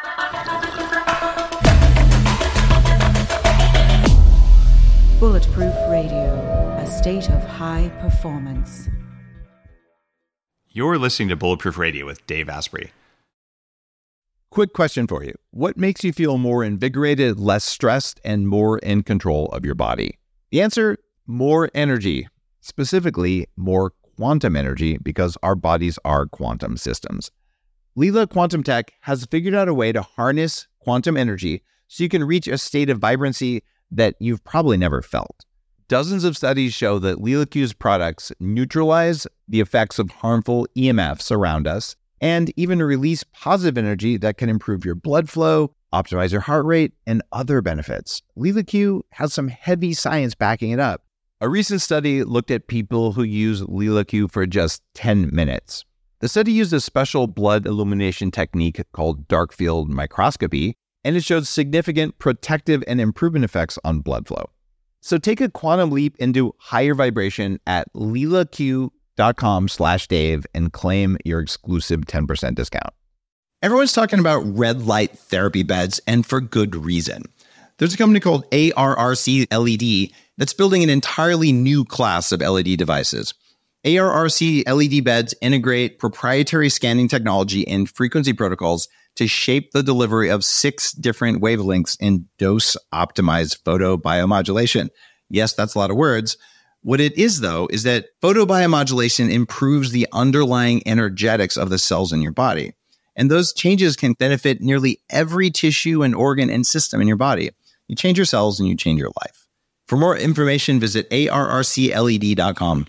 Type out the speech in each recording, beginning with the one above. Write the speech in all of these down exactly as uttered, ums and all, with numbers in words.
Bulletproof Radio, a state of high performance. You're listening to Bulletproof Radio with Dave Asprey. Quick question for you. What makes you feel more invigorated, less stressed, and more in control of your body? The answer, more energy. Specifically, more quantum energy, because our bodies are quantum systems. Leela Quantum Tech has figured out a way to harness quantum energy so you can reach a state of vibrancy that you've probably never felt. Dozens of studies show that LeelaQ's products neutralize the effects of harmful E M Fs around us and even release positive energy that can improve your blood flow, optimize your heart rate, and other benefits. LeelaQ has some heavy science backing it up. A recent study looked at people who use LeelaQ for just ten minutes. The study used a special blood illumination technique called dark field microscopy, and it showed significant protective and improvement effects on blood flow. So take a quantum leap into higher vibration at leelaq.com slash Dave and claim your exclusive ten percent discount. Everyone's talking about red light therapy beds, and for good reason. There's a company called A R R C L E D that's building an entirely new class of L E D devices. A R R C L E D beds integrate proprietary scanning technology and frequency protocols to shape the delivery of six different wavelengths in dose-optimized photobiomodulation. Yes, that's a lot of words. What it is, though, is that photobiomodulation improves the underlying energetics of the cells in your body. And those changes can benefit nearly every tissue and organ and system in your body. You change your cells and you change your life. For more information, visit A R R C L E D dot com.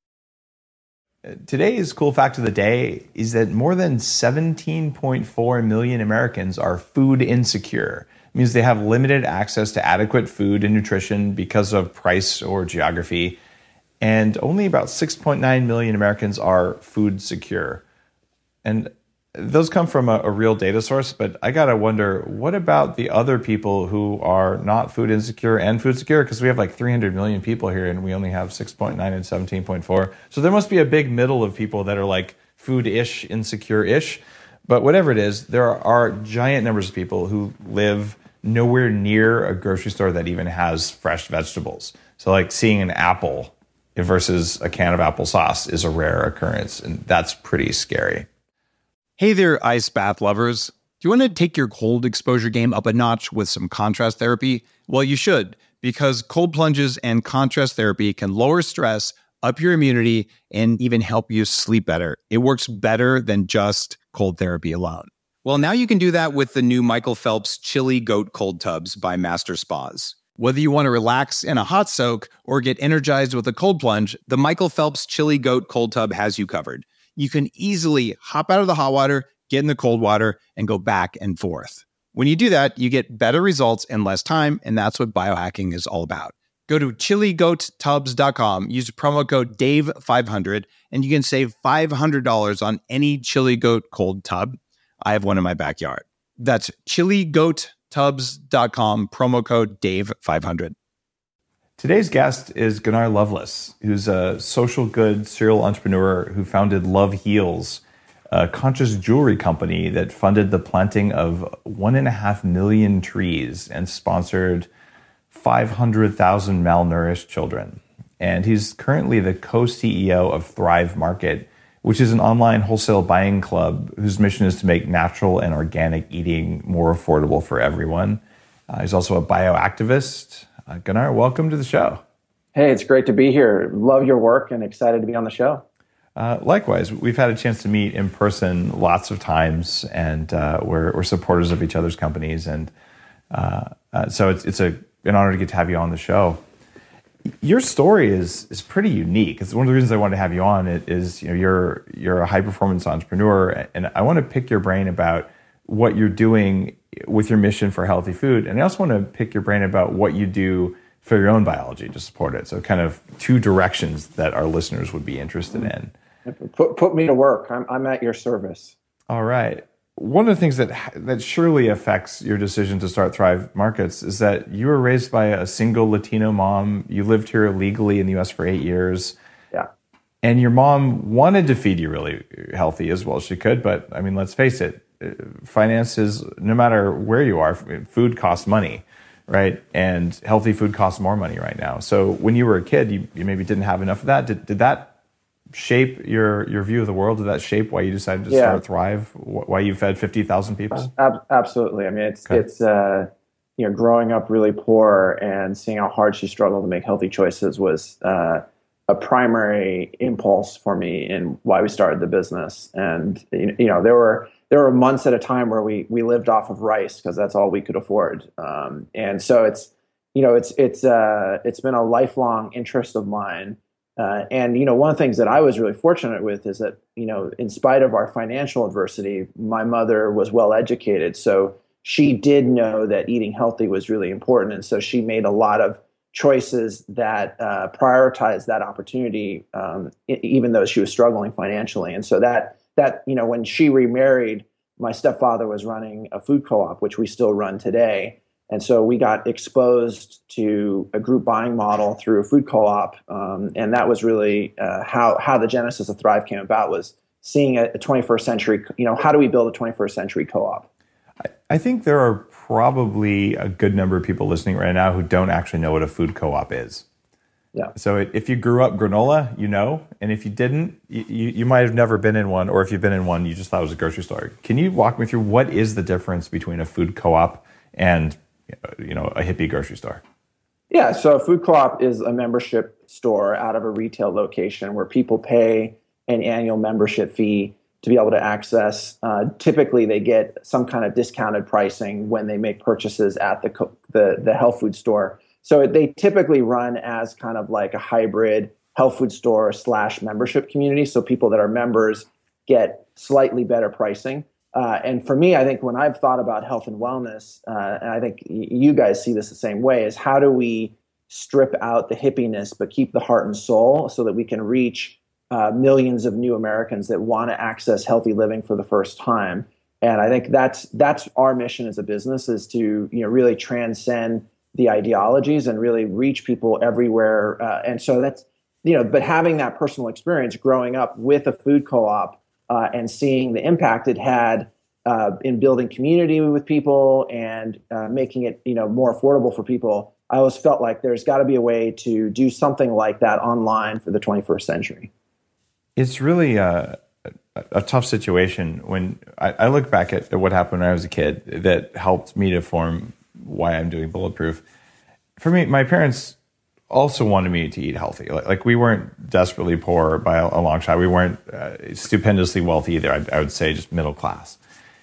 Today's cool fact of the day is that more than seventeen point four million Americans are food insecure. It means they have limited access to adequate food and nutrition because of price or geography. And only about six point nine million Americans are food secure. And those come from a, a real data source, but I gotta wonder, what about the other people who are not food insecure and food secure? Because we have like three hundred million people here and we only have six point nine and seventeen point four. So there must be a big middle of people that are like food-ish, insecure-ish. But whatever it is, there are giant numbers of people who live nowhere near a grocery store that even has fresh vegetables. So like seeing an apple versus a can of applesauce is a rare occurrence, and that's pretty scary. Hey there, ice bath lovers. Do you want to take your cold exposure game up a notch with some contrast therapy? Well, you should, because cold plunges and contrast therapy can lower stress, up your immunity, and even help you sleep better. It works better than just cold therapy alone. Well, now you can do that with the new Michael Phelps Chili Goat Cold Tubs by Master Spas. Whether you want to relax in a hot soak or get energized with a cold plunge, the Michael Phelps Chili Goat Cold Tub has you covered. You can easily hop out of the hot water, get in the cold water, and go back and forth. When you do that, you get better results in less time, and that's what biohacking is all about. Go to chili goat tubs dot com, use promo code Dave five hundred, and you can save five hundred dollars on any Chili Goat cold tub. I have one in my backyard. That's chili goat tubs dot com, promo code Dave five hundred. Today's guest is Gunnar Loveless, who's a social good serial entrepreneur who founded Love Heals, a conscious jewelry company that funded the planting of one and a half million trees and sponsored five hundred thousand malnourished children. And he's currently the co-C E O of Thrive Market, which is an online wholesale buying club whose mission is to make natural and organic eating more affordable for everyone. Uh, he's also a bioactivist. Uh, Gunnar, welcome to the show. Hey, it's great to be here. Love your work and excited to be on the show. Uh, likewise, we've had a chance to meet in person lots of times, and uh, we're, we're supporters of each other's companies. And uh, uh, so it's, it's a, an honor to get to have you on the show. Your story is is pretty unique. It's one of the reasons I wanted to have you on. It is, you know, you're you're a high performance entrepreneur, and I want to pick your brain about what you're doing with your mission for healthy food, and I also want to pick your brain about what you do for your own biology to support it. So, kind of two directions that our listeners would be interested in. Put put me to work. I'm I'm at your service. All right. One of the things that that surely affects your decision to start Thrive Markets is that you were raised by a single Latino mom. You lived here legally in the U S for eight years. Yeah. And your mom wanted to feed you really healthy as well as she could. But I mean, let's face it, finances, no matter where you are, food costs money, right? And healthy food costs more money right now. So when you were a kid, you, you maybe didn't have enough of that. Did, did that shape your, your view of the world? Did that shape why you decided to yeah. start Thrive? Why you fed fifty thousand people? Ab- absolutely. I mean, it's, okay. it's uh, you know, growing up really poor and seeing how hard she struggled to make healthy choices was uh, a primary impulse for me in why we started the business. And, you know, there were there were months at a time where we we lived off of rice because that's all we could afford. Um, and so it's, you know, it's it's uh, it's been a lifelong interest of mine. Uh, and, you know, one of the things that I was really fortunate with is that, you know, in spite of our financial adversity, my mother was well educated. So she did know that eating healthy was really important. And so she made a lot of choices that uh, prioritized that opportunity, um, I- even though she was struggling financially. And so that, that, you know, when she remarried, my stepfather was running a food co-op, which we still run today. And so we got exposed to a group buying model through a food co-op. Um, and that was really uh, how, how the genesis of Thrive came about, was seeing a, a twenty-first century, you know, how do we build a twenty-first century co-op? I, I think there are probably a good number of people listening right now who don't actually know what a food co-op is. Yeah. So it, if you grew up granola, you know, and if you didn't, you, you might have never been in one, or if you've been in one, you just thought it was a grocery store. Can you walk me through what is the difference between a food co-op and, you know, a hippie grocery store? Yeah, so a food co-op is a membership store out of a retail location where people pay an annual membership fee to be able to access. Uh, typically, they get some kind of discounted pricing when they make purchases at the co- the, the health food store. So they typically run as kind of like a hybrid health food store slash membership community. So people that are members get slightly better pricing. Uh, and for me, I think when I've thought about health and wellness, uh, and I think y- you guys see this the same way, is how do we strip out the hippiness but keep the heart and soul so that we can reach uh, millions of new Americans that want to access healthy living for the first time. And I think that's that's our mission as a business, is to, you know, really transcend the ideologies and really reach people everywhere. Uh, and so that's, you know, but having that personal experience growing up with a food co-op uh, and seeing the impact it had uh, in building community with people and uh, making it, you know, more affordable for people, I always felt like there's got to be a way to do something like that online for the twenty-first century. It's really a, a, a tough situation. When I, I look back at, at what happened when I was a kid, that helped me to form why I'm doing Bulletproof. For me, my parents also wanted me to eat healthy. Like, like we weren't desperately poor by a, a long shot. We weren't uh, stupendously wealthy either. I, I would say just middle class.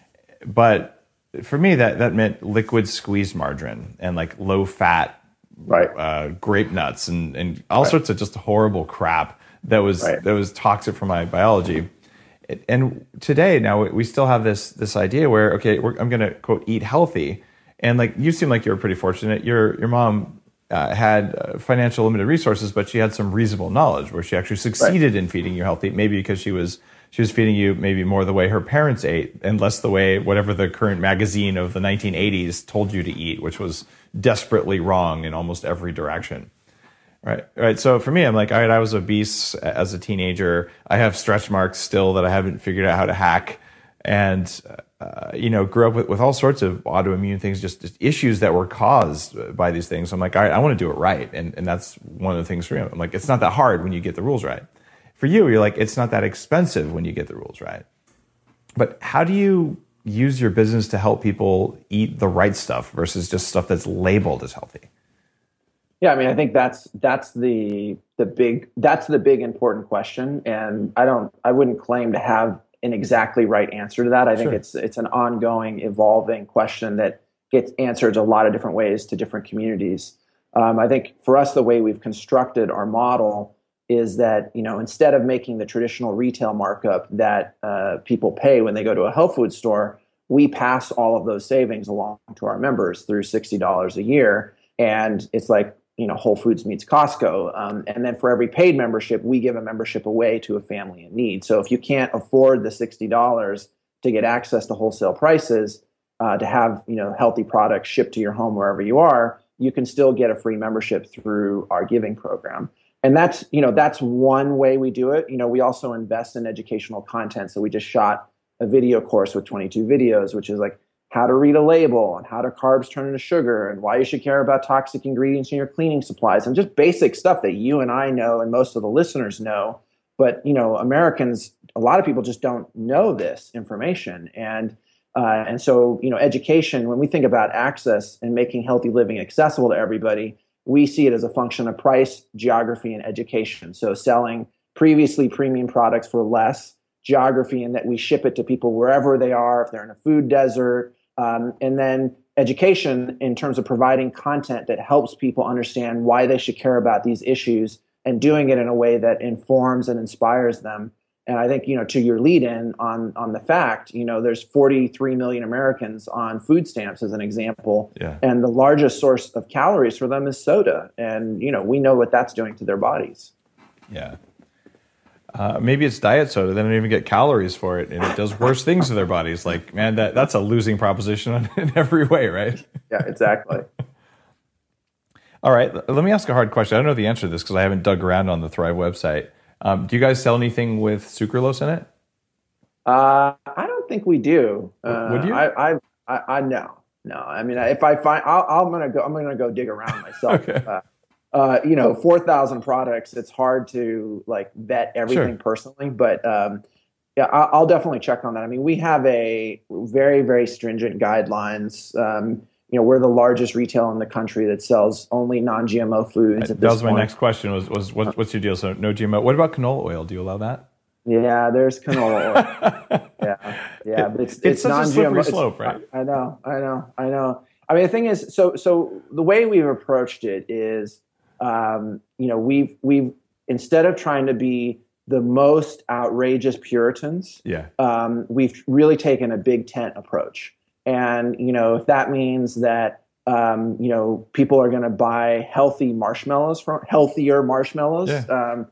But for me, that, that meant liquid squeezed margarine and like low fat, right. uh, grape nuts and, and all right. sorts of just horrible crap that was right. that was toxic for my biology. And today, now we still have this this idea where, okay, we're, I'm going to quote eat healthy. And like, you seem like you were pretty fortunate. Your your mom uh, had uh, financial limited resources, but she had some reasonable knowledge where she actually succeeded right. in feeding you healthy. Maybe because she was she was feeding you maybe more the way her parents ate and less the way whatever the current magazine of the nineteen eighties told you to eat, which was desperately wrong in almost every direction. Right, right. So for me, I'm like, all right, I was obese as a teenager. I have stretch marks still that I haven't figured out how to hack. And, uh, you know, grew up with, with all sorts of autoimmune things, just, just issues that were caused by these things. So I'm like, all right, I want to do it right. And, and that's one of the things for me. I'm like, it's not that hard when you get the rules right. For you, you're like, it's not that expensive when you get the rules right. But how do you use your business to help people eat the right stuff versus just stuff that's labeled as healthy? Yeah, I mean, I think that's that's the the big that's the big important question. And I don't I wouldn't claim to have an exactly right answer to that. I think sure. it's it's an ongoing, evolving question that gets answered a lot of different ways to different communities. Um, I think for us, the way we've constructed our model is that, you know, instead of making the traditional retail markup that uh, people pay when they go to a health food store, we pass all of those savings along to our members through sixty dollars a year. And it's like, you know, Whole Foods meets Costco. Um, and then for every paid membership, we give a membership away to a family in need. So if you can't afford the sixty dollars to get access to wholesale prices, uh, to have, you know, healthy products shipped to your home wherever you are, you can still get a free membership through our giving program. And that's, you know, that's one way we do it. You know, we also invest in educational content. So we just shot a video course with twenty-two videos, which is like how to read a label and how do carbs turn into sugar and why you should care about toxic ingredients in your cleaning supplies and just basic stuff that you and I know and most of the listeners know. But, you know, Americans, a lot of people just don't know this information. And uh, and so, you know, education, when we think about access and making healthy living accessible to everybody, we see it as a function of price, geography, and education. So selling previously premium products for less, geography, and that we ship it to people wherever they are, if they're in a food desert, um, and then education in terms of providing content that helps people understand why they should care about these issues and doing it in a way that informs and inspires them. And I think, you know, to your lead in on, on the fact, you know, there's forty-three million Americans on food stamps as an example. Yeah. And the largest source of calories for them is soda. And, you know, we know what that's doing to their bodies. Yeah. Uh, maybe it's diet soda. They don't even get calories for it, and it does worse things to their bodies. Like, man, that, that's a losing proposition in every way, right? Yeah, exactly. All right, let me ask a hard question. I don't know the answer to this because I haven't dug around on the Thrive website. Um, do you guys sell anything with sucralose in it? Uh, I don't think we do. Uh, Would you? I, I, I, I no, no. I mean, if I find, I'll, I'm gonna go. I'm gonna go dig around myself. Okay. uh, Uh, you know, four thousand products, it's hard to like vet everything Sure. personally, but um, yeah, I'll, I'll definitely check on that. I mean, we have a very, very stringent guidelines. Um, you know, we're the largest retailer in the country that sells only non-G M O foods. At That this was my point. next question was, was what, what's your deal? So no G M O. What about canola oil? Do you allow that? Yeah, there's canola oil. yeah, yeah, but it's It's it's, such a non-G M O. slippery It's- slope, right? I, I know, I know, I know. I mean, the thing is, so so the way we've approached it is, um, you know, we've we've instead of trying to be the most outrageous Puritans, Yeah. um, we've really taken a big tent approach. And you know, if that means that um, you know people are going to buy healthy marshmallows from healthier marshmallows. Yeah. Um,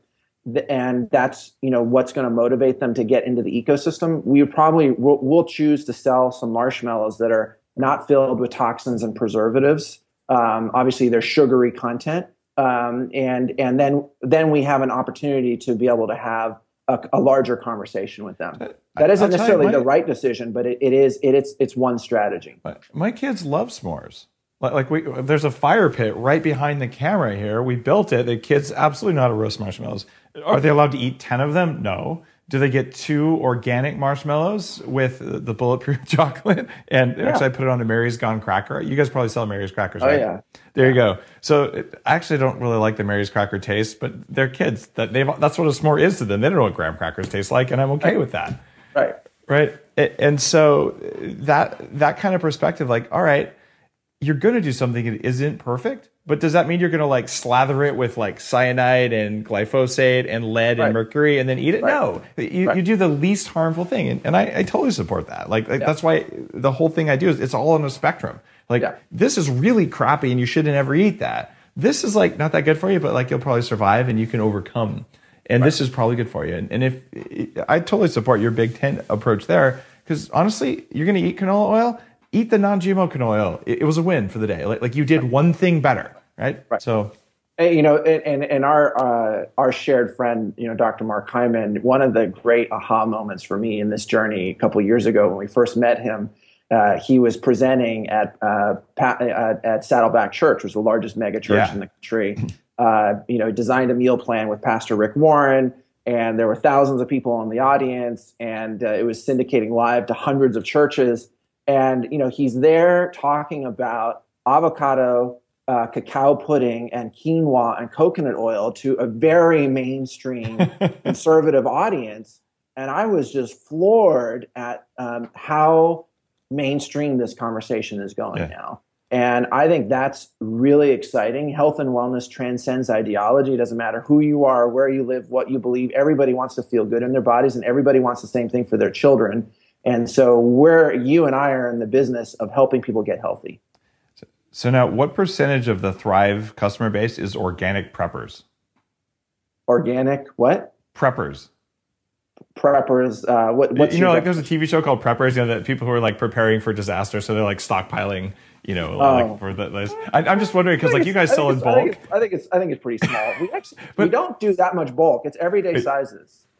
and that's you know what's going to motivate them to get into the ecosystem. We probably we'll, we'll choose to sell some marshmallows that are not filled with toxins and preservatives. Um, obviously, there's sugary content, um, and and then then we have an opportunity to be able to have a, a larger conversation with them. That isn't I'll tell you, necessarily my- the right decision, but it, it is it, it's it's one strategy. My, my kids love s'mores. Like, like we, there's a fire pit right behind the camera here. We built it. The kids absolutely know how to roast marshmallows. Are they allowed to eat ten of them? No. Do they get two organic marshmallows with the bulletproof chocolate? And Yeah. actually, I put it on a Mary's Gone cracker. You guys probably sell Mary's crackers, Oh right? yeah. There you go. So it, I actually don't really like the Mary's cracker taste, but they're kids. That they've that's what a s'more is to them. They don't know what graham crackers taste like, and I'm okay Right. with that. Right. Right. A- And so that that kind of perspective, like, all right, you're going to do something that isn't perfect, but does that mean you're going to like slather it with like cyanide and glyphosate and lead Right. and mercury and then eat it? Right. No, you, Right. you do the least harmful thing. And, and I, I totally support that. Like, like Yeah. that's why the whole thing I do is it's all on a spectrum. Like Yeah. this is really crappy and you shouldn't ever eat that. This is like not that good for you, but like you'll probably survive and you can overcome. And this is probably good for you. And, and if I totally support your Big Ten approach there, because honestly, you're going to eat canola oil, eat the non-G M O canola oil. It, it was a win for the day. Like, like you did one thing better, right? Right. So, And, you know, and and our uh, our shared friend, you know, Doctor Mark Hyman, one of the great aha moments for me in this journey a couple of years ago when we first met him, uh, he was presenting at uh, pa- uh, at Saddleback Church, which was the largest mega church Yeah. in the country. Uh, you know, designed a meal plan with Pastor Rick Warren, and there were thousands of people in the audience, and uh, it was syndicating live to hundreds of churches. And you know, he's there talking about avocado, uh, cacao pudding, and quinoa and coconut oil to a very mainstream conservative audience. And I was just floored at um, how mainstream this conversation is going Yeah. now. And I think that's really exciting. Health and wellness transcends ideology. It doesn't matter who you are, where you live, what you believe. Everybody wants to feel good in their bodies, and everybody wants the same thing for their children. And so we're, you and I are in the business of helping people get healthy. so now what percentage of the Thrive customer base is organic preppers? Organic, what? Preppers. Preppers, uh, what, what's you know, your like there's a T V show called Preppers, you know, that people who are like preparing for disaster. So they're like stockpiling, you know, Oh. like for the, this. I, I'm just wondering because like you guys I sell think in it's- I think bulk. it's- I think it's I think it's pretty small. We actually we But- don't do that much bulk. It's everyday But- sizes.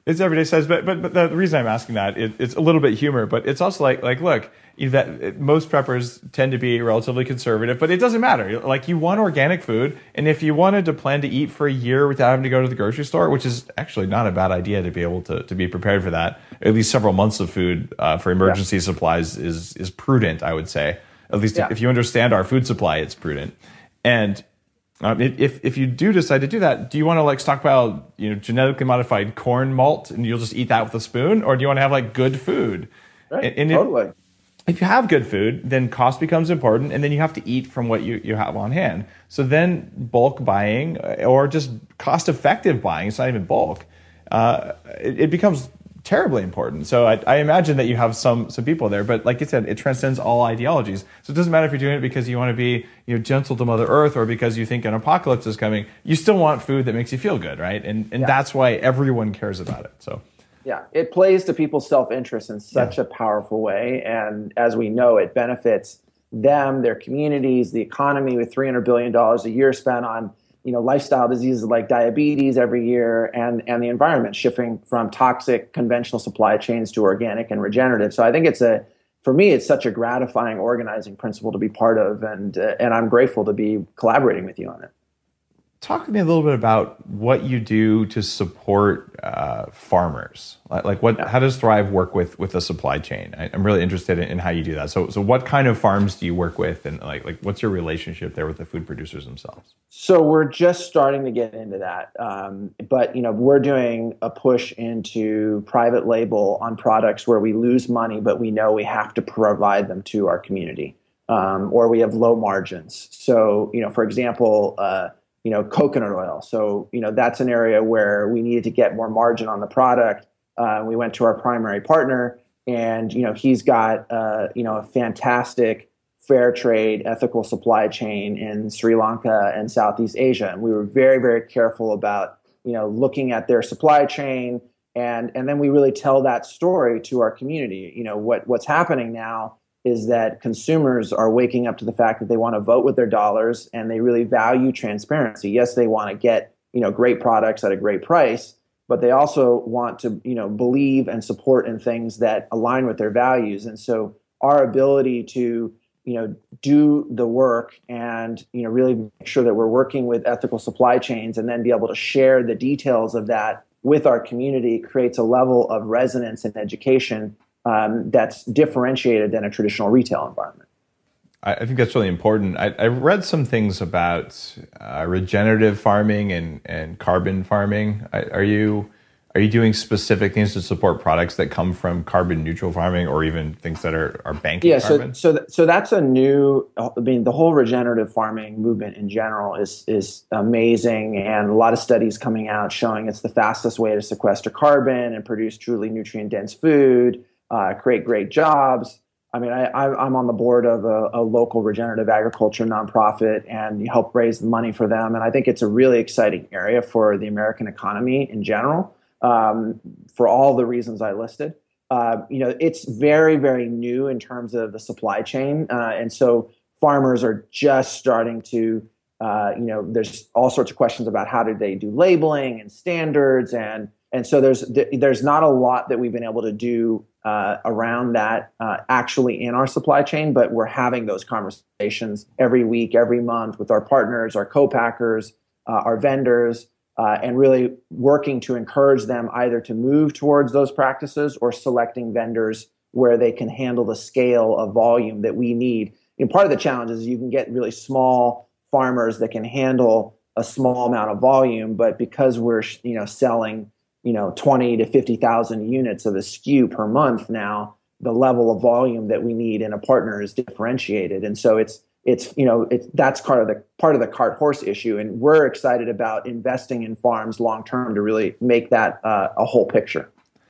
It's everyday size, but but, but the reason I'm asking that, it, it's a little bit humor, but it's also like like look, you that it, most preppers tend to be relatively conservative, but it doesn't matter. Like you want organic food, and if you wanted to plan to eat for a year without having to go to the grocery store, which is actually not a bad idea to be able to to be prepared for that, at least several months of food uh, for emergency yeah. supplies is is prudent, I would say. At least yeah. if you understand our food supply, it's prudent. And Um, if if you do decide to do that, do you want to like stockpile, you know, genetically modified corn malt and you'll just eat that with a spoon, or do you want to have like good food? Right, and, and totally. If, if you have good food, then cost becomes important, and then you have to eat from what you, you have on hand. So then bulk buying or just cost effective buying, it's not even bulk, uh, it, it becomes terribly important. So I, I imagine that you have some some people there, but like you said, it transcends all ideologies. So it doesn't matter if you're doing it because you want to be, you know, gentle to Mother Earth, or because you think an apocalypse is coming. You still want food that makes you feel good, right? And and yeah. that's why everyone cares about it. So yeah, it plays to people's self-interest in such yeah. a powerful way, and as we know, it benefits them, their communities, the economy, with three hundred billion dollars a year spent on, you know, lifestyle diseases like diabetes every year, and, and the environment shifting from toxic conventional supply chains to organic and regenerative. So I think it's a, for me, it's such a gratifying organizing principle to be part of, and uh, and I'm grateful to be collaborating with you on it. Talk to me a little bit about what you do to support uh, farmers. Like, like what, yeah. how does Thrive work with with the supply chain? I, I'm really interested in, in how you do that. So, so what kind of farms do you work with, and like, like what's your relationship there with the food producers themselves? So we're just starting to get into that, um, but you know, we're doing a push into private label on products where we lose money, but we know we have to provide them to our community, um, or we have low margins. So, you know, for example. Uh, you know, coconut oil. So, you know, that's an area where we needed to get more margin on the product. Uh, we went to our primary partner, and, you know, he's got, uh, you know, a fantastic fair trade, ethical supply chain in Sri Lanka and Southeast Asia. And we were very, very careful about, you know, looking at their supply chain. And, and then we really tell that story to our community. You know, what, what's happening now is that consumers are waking up to the fact that they want to vote with their dollars, and they really value transparency. Yes, they want to get, you know, great products at a great price, but they also want to, you know, believe and support in things that align with their values. And so our ability to, you know, do the work and, you know, really make sure that we're working with ethical supply chains, and then be able to share the details of that with our community, creates a level of resonance and education Um, that's differentiated than a traditional retail environment. I, I think that's really important. I, I read some things about uh, regenerative farming and, and carbon farming. I, are you are you doing specific things to support products that come from carbon neutral farming, or even things that are, are banking yeah, carbon? so so th- so that's a new. I mean, the whole regenerative farming movement in general is is amazing, and a lot of studies coming out showing it's the fastest way to sequester carbon and produce truly nutrient dense food. Uh, create great jobs. I mean, I, I'm on the board of a, a local regenerative agriculture nonprofit, and help raise the money for them. And I think it's a really exciting area for the American economy in general, um, for all the reasons I listed. Uh, you know, it's very, very new in terms of the supply chain. Uh, and so farmers are just starting to, uh, you know, there's all sorts of questions about how do they do labeling and standards. And and so there's there's not a lot that we've been able to do Uh, around that uh, actually in our supply chain, but we're having those conversations every week, every month with our partners, our co-packers, uh, our vendors, uh, and really working to encourage them either to move towards those practices, or selecting vendors where they can handle the scale of volume that we need. And part of the challenge is you can get really small farmers that can handle a small amount of volume, but because we're, you know, selling you know, twenty to fifty thousand units of a S K U per month now, the level of volume that we need in a partner is differentiated. And so it's, it's, you know, it's, that's part of the, part of the cart horse issue. And we're excited about investing in farms long-term to really make that uh, a whole picture.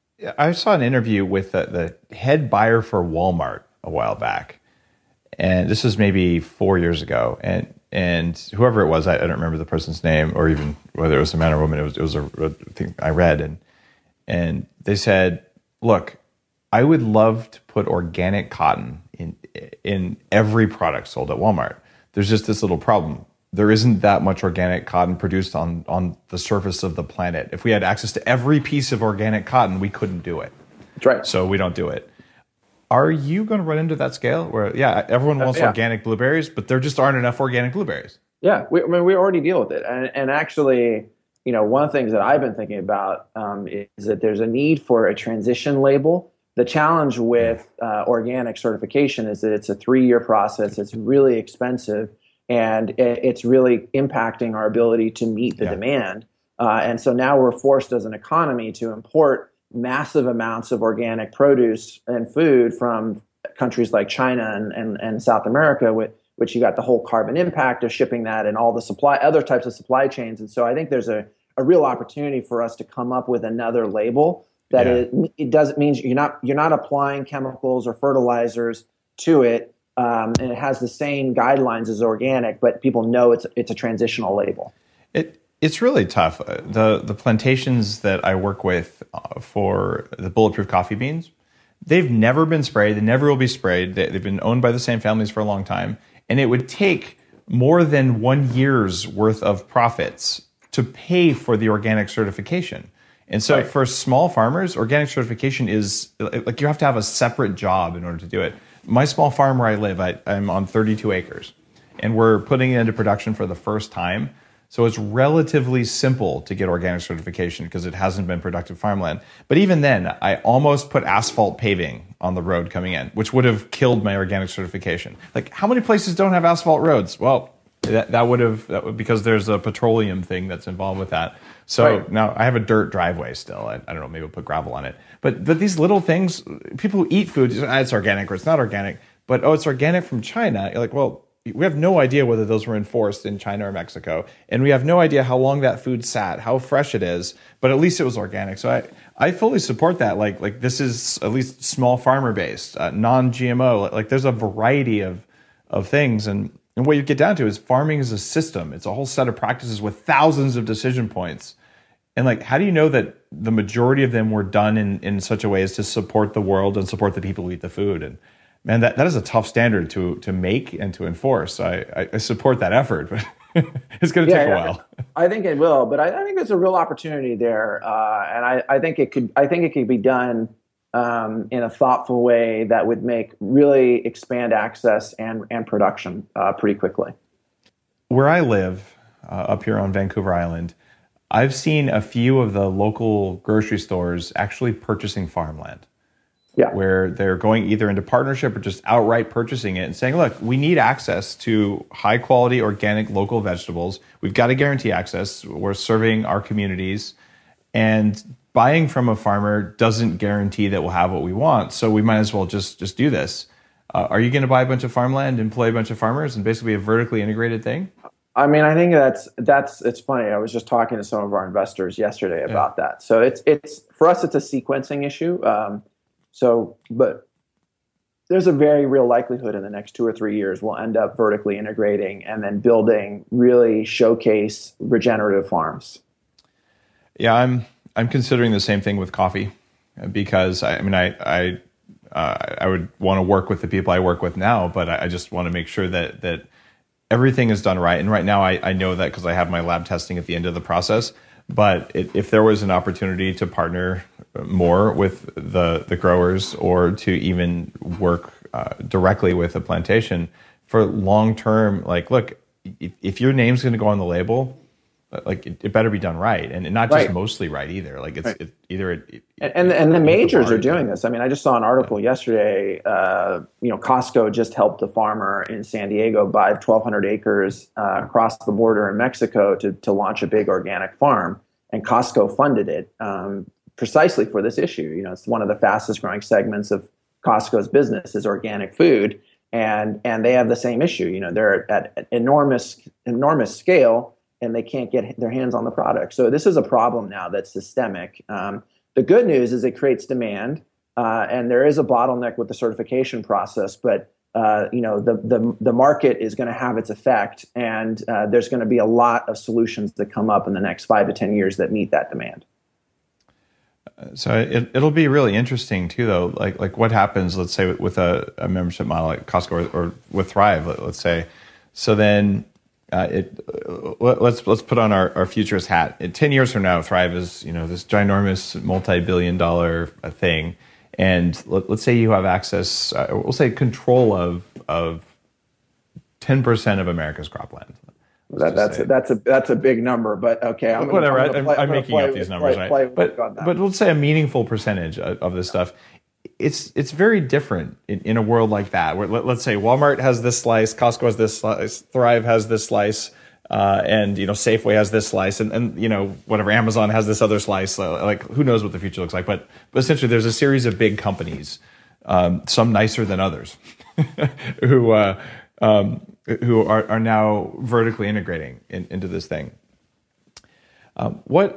I saw an interview with the, the head buyer for Walmart a while back. And this was maybe four years ago. And And whoever it was, I, I don't remember the person's name, or even whether it was a man or woman. It was, it was a, a thing I read, and and they said, "Look, I would love to put organic cotton in in every product sold at Walmart. There's just this little problem. there isn't that much organic cotton produced on, on the surface of the planet. If we had access to every piece of organic cotton, we couldn't do it. That's right. So we don't do it. Are you going to run into that scale where, yeah, everyone wants uh, yeah. organic blueberries, but there just aren't enough organic blueberries? Yeah, we, I mean, we already deal with it. And, and actually, you know, one of the things that I've been thinking about um, is that there's a need for a transition label. The challenge with uh, organic certification is that it's a three-year process. It's really expensive, and it, it's really impacting our ability to meet the yeah. demand. Uh, and so now we're forced as an economy to import massive amounts of organic produce and food from countries like China and, and, and South America, with, which you got the whole carbon impact of shipping that and all the supply, other types of supply chains. And so I think there's a, a real opportunity for us to come up with another label that yeah. it, it doesn't mean you're not you're not applying chemicals or fertilizers to it, um, and it has the same guidelines as organic, but people know it's it's a transitional label. It it's really tough. The the plantations that I work with uh, for the bulletproof coffee beans, they've never been sprayed. They never will be sprayed. They, they've been owned by the same families for a long time, and it would take more than one year's worth of profits to pay for the organic certification. And so right. for small farmers, organic certification is like you have to have a separate job in order to do it. My small farm where I live, I, I'm on thirty-two acres, and we're putting it into production for the first time. So it's relatively simple to get organic certification because it hasn't been productive farmland. But even then, I almost put asphalt paving on the road coming in, which would have killed my organic certification. Like, how many places don't have asphalt roads? Well, that, that would have, that would, because there's a petroleum thing that's involved with that. So right. now I have a dirt driveway still. I, I don't know, maybe I'll put gravel on it. But but these little things, people who eat food, ah, it's organic or it's not organic. But, oh, it's organic from China. You're like, well, we have no idea whether those were enforced in China or Mexico. And we have no idea how long that food sat, how fresh it is. But at least it was organic. So I, I fully support that. Like, like this is at least small farmer based, uh, non-G M O. Like there's a variety of, of things. And And what you get down to is farming is a system. It's a whole set of practices with thousands of decision points. And like, how do you know that the majority of them were done in, in such a way as to support the world and support the people who eat the food? And man, that, that is a tough standard to to make and to enforce. I, I, I support that effort, but it's going to yeah, take a while. I think it will, but I, I think there's a real opportunity there. Uh, and I, I think it could, I think it could be done Um, in a thoughtful way that would make really expand access and, and production uh, pretty quickly. Where I live, uh, up here on Vancouver Island, I've seen a few of the local grocery stores actually purchasing farmland. Yeah. Where they're going either into partnership or just outright purchasing it and saying, look, we need access to high quality organic local vegetables. We've got to guarantee access. We're serving our communities. And buying from a farmer doesn't guarantee that we'll have what we want, so we might as well just just do this. Uh, are you going to buy a bunch of farmland, employ a bunch of farmers, and basically be a vertically integrated thing? I mean, I think that's that's it's funny. I was just talking to some of our investors yesterday about yeah. that. So it's it's for us, it's a sequencing issue. Um, so, but there's a very real likelihood in the next two or three years we'll end up vertically integrating and then building really showcase regenerative farms. Yeah, I'm. I'm considering the same thing with coffee, because I, I mean, I I, uh, I would want to work with the people I work with now, but I, I just want to make sure that that everything is done right. And right now, I, I know that because I have my lab testing at the end of the process. But it, if there was an opportunity to partner more with the the growers, or to even work uh, directly with a plantation for long term, like, look, if, if your name's going to go on the label, like it, it better be done right, and not just right. mostly right either. Like it's right. it, either it, it, and and, it, and the majors are doing this. I mean, I just saw an article yeah. yesterday. Uh, you know, Costco just helped a farmer in San Diego buy twelve hundred acres uh, across the border in Mexico to to launch a big organic farm, and Costco funded it um, precisely for this issue. You know, it's one of the fastest growing segments of Costco's business is organic food, and and they have the same issue. You know, they're at enormous enormous scale, and they can't get their hands on the product. So this is a problem now that's systemic. Um, the good news is it creates demand, uh, and there is a bottleneck with the certification process, but uh, you know the, the the market is going to have its effect, and uh, there's going to be a lot of solutions that come up in the next five to ten years that meet that demand. So it, it'll be really interesting too, though. Like like what happens, let's say, with a, a membership model like Costco, or, or with Thrive, let, let's say. So then Uh, it uh, let's let's put on our, our futurist hat. In ten years from now, Thrive is you know this ginormous multi-billion dollar thing, and let, let's say you have access. Uh, we'll say control of of ten percent of America's cropland. That, that's a, that's a that's a big number, but okay. I'm Whatever. Gonna, I'm, I'm, play, I'm making play, up these numbers, play, right? play but but let's say a meaningful percentage of, of this stuff. It's it's very different in, in a world like that. Where let, let's say Walmart has this slice, Costco has this slice, Thrive has this slice, uh, and you know Safeway has this slice, and, and you know whatever Amazon has this other slice. Uh, like who knows what the future looks like? But but essentially, there's a series of big companies, um, some nicer than others, who uh, um, who are are now vertically integrating in, into this thing. Um, what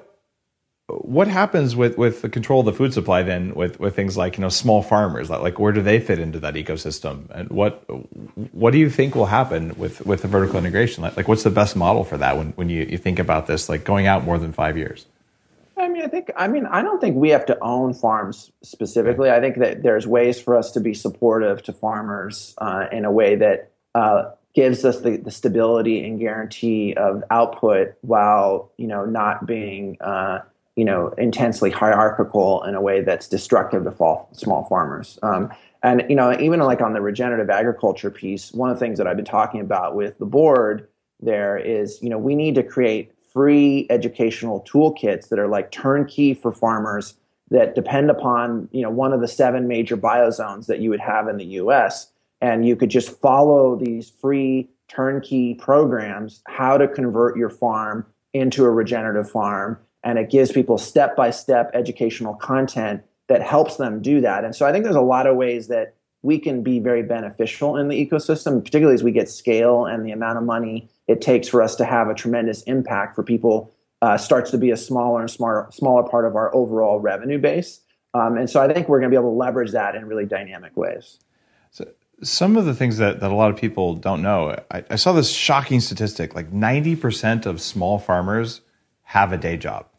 What happens with, with the control of the food supply then with, with things like, you know, small farmers, like, like where do they fit into that ecosystem? And what what do you think will happen with, with the vertical integration? Like, like what's the best model for that when, when you, you think about this, like going out more than five years? I mean, I think, I mean, I don't think we have to own farms specifically. I think that there's ways for us to be supportive to farmers uh, in a way that uh, gives us the, the stability and guarantee of output while, you know, not being, uh, you know, intensely hierarchical in a way that's destructive to fall, small farmers. Um, and, you know, even like on the regenerative agriculture piece, one of the things that I've been talking about with the board there is, you know, we need to create free educational toolkits that are like turnkey for farmers that depend upon, you know, one of the seven major biozones that you would have in the U S. And you could just follow these free turnkey programs, how to convert your farm into a regenerative farm. And it gives people step-by-step educational content that helps them do that. And so I think there's a lot of ways that we can be very beneficial in the ecosystem, particularly as we get scale and the amount of money it takes for us to have a tremendous impact for people uh, starts to be a smaller and smaller, smaller part of our overall revenue base. Um, and so I think we're going to be able to leverage that in really dynamic ways. So some of the things that, that a lot of people don't know, I, I saw this shocking statistic, like ninety percent of small farmers have a day job.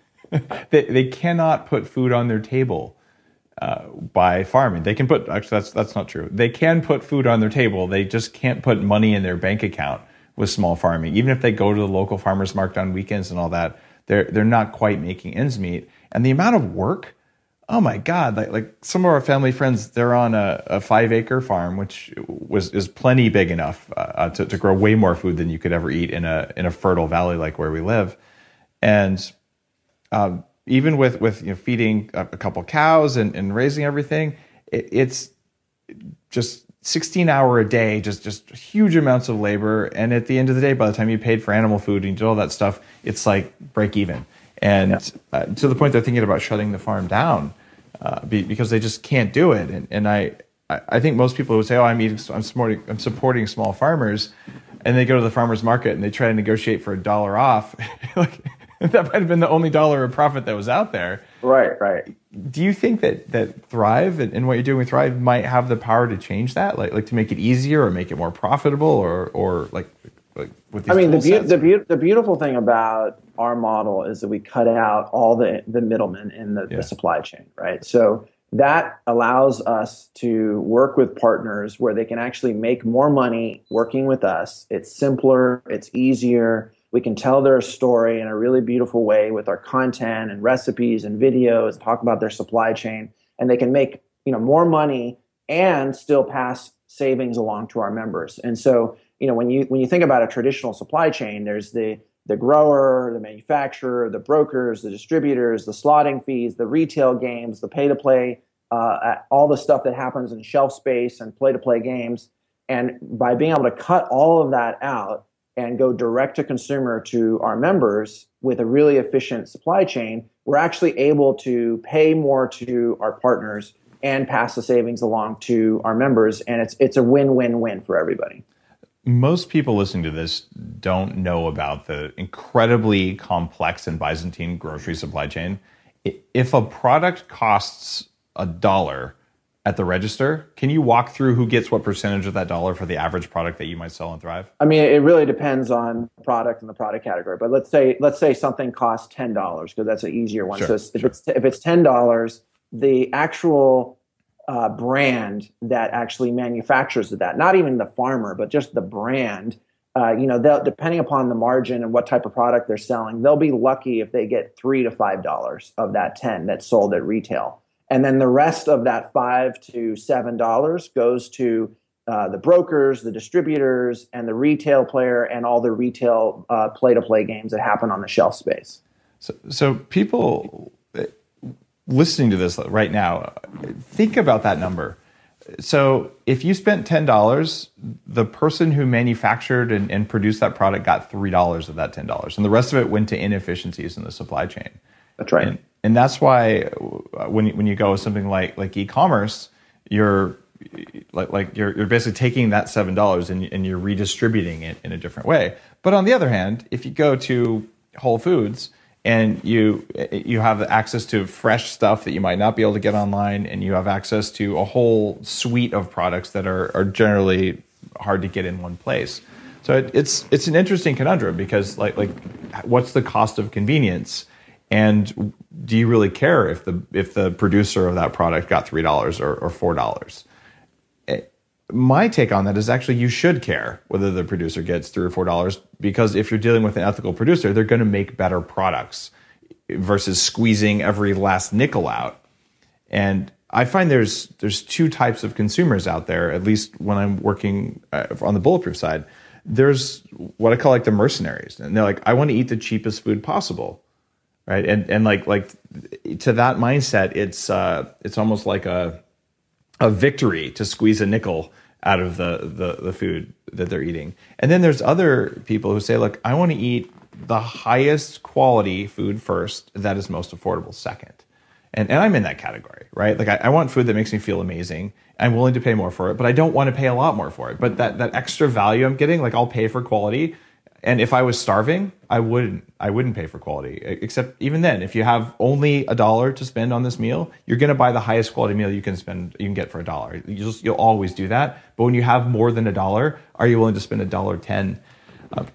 they, they cannot put food on their table uh, by farming. They can put, actually that's that's not true. They can put food on their table. They just can't put money in their bank account with small farming. Even if they go to the local farmers market on weekends and all that, they're they're not quite making ends meet. And the amount of work, oh my God, like, like some of our family friends, they're on a, a five acre farm, which was is plenty big enough uh, to, to grow way more food than you could ever eat in a in a fertile valley like where we live. And Um, even with, with you know, feeding a, a couple cows and, and raising everything, it, it's just sixteen hour a day, just, just huge amounts of labor. And at the end of the day, by the time you paid for animal food and you did all that stuff, it's like break even. And yeah. uh, to the point they're thinking about shutting the farm down uh, be, because they just can't do it. And, and I, I think most people would say, oh, I'm eating, I'm supporting, I'm supporting small farmers. And they go to the farmer's market and they try to negotiate for a dollar off. like, that might have been the only dollar of profit that was out there. Right, right. Do you think that, that Thrive and, and what you're doing with Thrive might have the power to change that, like like to make it easier or make it more profitable, or or like like with these? I mean, the be- sets? the be- the beautiful thing about our model is that we cut out all the the middlemen in the, yeah. the supply chain, right? So that allows us to work with partners where they can actually make more money working with us. It's simpler, it's easier. We can tell their story in a really beautiful way with our content and recipes and videos, talk about their supply chain, and they can make, you know, more money and still pass savings along to our members. And so, you know, when you when you think about a traditional supply chain, there's the the grower, the manufacturer, the brokers, the distributors, the slotting fees, the retail games, the pay-to-play, uh, all the stuff that happens in shelf space and play-to-play games. And by being able to cut all of that out and go direct to consumer to our members with a really efficient supply chain, we're actually able to pay more to our partners and pass the savings along to our members. And it's it's a win-win-win for everybody. Most people listening to this don't know about the incredibly complex and Byzantine grocery supply chain. If a product costs a dollar at the register, can you walk through who gets what percentage of that dollar for the average product that you might sell on Thrive? I mean, it really depends on the product and the product category. But let's say let's say something costs ten dollars because that's an easier one. Sure, so if sure. it's if it's ten dollars, the actual uh, brand that actually manufactures that, not even the farmer, but just the brand, uh, you know, they'll, depending upon the margin and what type of product they're selling, they'll be lucky if they get three to five dollars of that ten that's sold at retail, and then the rest of that five to seven dollars goes to uh, the brokers, the distributors, and the retail player, and all the retail uh, play-to-play games that happen on the shelf space. So, so people listening to this right now, think about that number. So if you spent ten dollars, the person who manufactured and, and produced that product got three dollars of that ten dollars. And the rest of it went to inefficiencies in the supply chain. That's right. And, and that's why when, when you go with something like, like e-commerce, you're like, like you're, you're basically taking that seven dollars and, and you're redistributing it in a different way. But on the other hand, if you go to Whole Foods and you you have access to fresh stuff that you might not be able to get online, and you have access to a whole suite of products that are, are generally hard to get in one place. So it, it's it's an interesting conundrum, because like like what's the cost of convenience, and do you really care if the if the producer of that product got three dollars or, or four dollars? My take on that is actually you should care whether the producer gets three or four dollars, because if you're dealing with an ethical producer, they're going to make better products versus squeezing every last nickel out. And I find there's there's two types of consumers out there, at least when I'm working uh, on the Bulletproof side. There's what I call like the mercenaries, and they're like, I want to eat the cheapest food possible, right? And and like like to that mindset, it's uh, it's almost like a a victory to squeeze a nickel out of the, the, the food that they're eating. And then there's other people who say, look, I want to eat the highest quality food first, that is most affordable second. And, and I'm in that category, right? Like I, I want food that makes me feel amazing. I'm willing to pay more for it, but I don't want to pay a lot more for it. But that, that extra value I'm getting, like I'll pay for quality. And if I was starving, I wouldn't. I wouldn't pay for quality. Except even then, if you have only a dollar to spend on this meal, you're going to buy the highest quality meal you can spend. You can get for a dollar. You just you'll always do that. But when you have more than a dollar, are you willing to spend a dollar ten? Uh,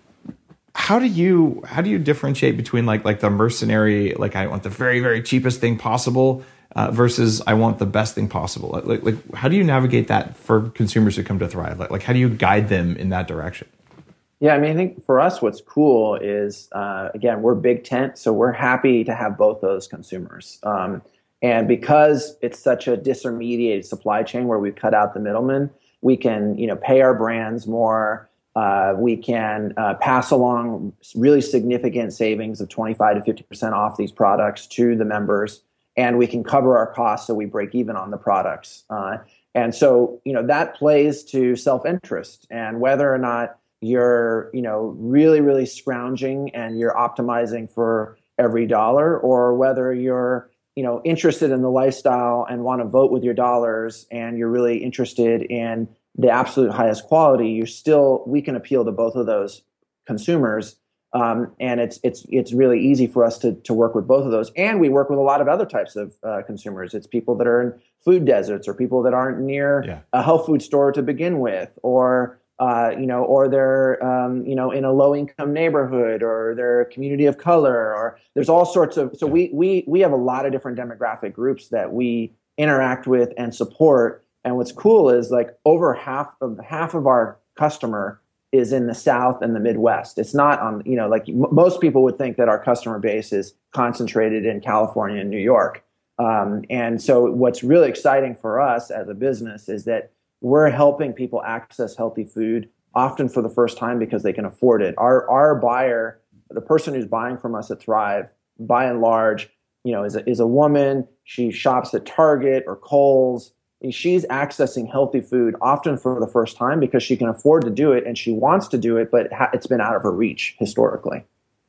how do you how do you differentiate between like like the mercenary, like I want the very very cheapest thing possible, uh, versus I want the best thing possible? Like, like like how do you navigate that for consumers who come to Thrive? Like like how do you guide them in that direction? Yeah, I mean, I think for us, what's cool is, uh, again, we're big tent, so we're happy to have both those consumers. Um, and because it's such a disintermediated supply chain where we've cut out the middleman, we can, you know, pay our brands more. Uh, we can uh, pass along really significant savings of twenty-five to fifty percent off these products to the members, and we can cover our costs so we break even on the products. Uh, and so, you know, that plays to self-interest, and whether or not you're, you know, really, really scrounging and you're optimizing for every dollar, or whether you're, you know, interested in the lifestyle and want to vote with your dollars and you're really interested in the absolute highest quality, you're still, we can appeal to both of those consumers. Um, and it's, it's, it's really easy for us to, to work with both of those. And we work with a lot of other types of uh, consumers. It's people that are in food deserts, or people that aren't near yeah. a health food store to begin with, or Uh, you know, or they're, um, you know, in a low-income neighborhood, or they're a community of color, or there's all sorts of. So we we we have a lot of different demographic groups that we interact with and support. And what's cool is like over half of half of our customer is in the South and the Midwest. It's not on, you know, like m- most people would think that our customer base is concentrated in California and New York. Um, and so what's really exciting for us as a business is that we're helping people access healthy food, often for the first time because they can afford it. Our our buyer, the person who's buying from us at Thrive, by and large, you know, is a, is a woman. She shops at Target or Kohl's. She's accessing healthy food often for the first time because she can afford to do it and she wants to do it, but it's been out of her reach historically.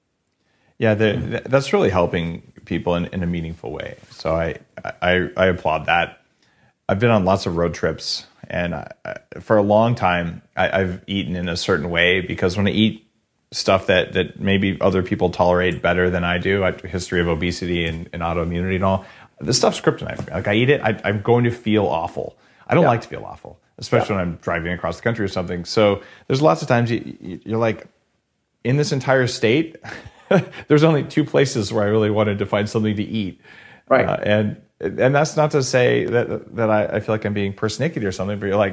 Yeah, the, that's really helping people in, in a meaningful way. So I, I I applaud that. I've been on lots of road trips. And I, for a long time, I, I've eaten in a certain way because when I eat stuff that, that maybe other people tolerate better than I do, I have a history of obesity and, and autoimmunity and all, this stuff's kryptonite for me. Like I eat it, I, I'm going to feel awful. I don't yeah. like to feel awful, especially yeah. when I'm driving across the country or something. So there's lots of times you, you're like, in this entire state, there's only two places where I really wanted to find something to eat. Right. Uh, and And that's not to say that that I, I feel like I'm being persnickety or something, but you're like,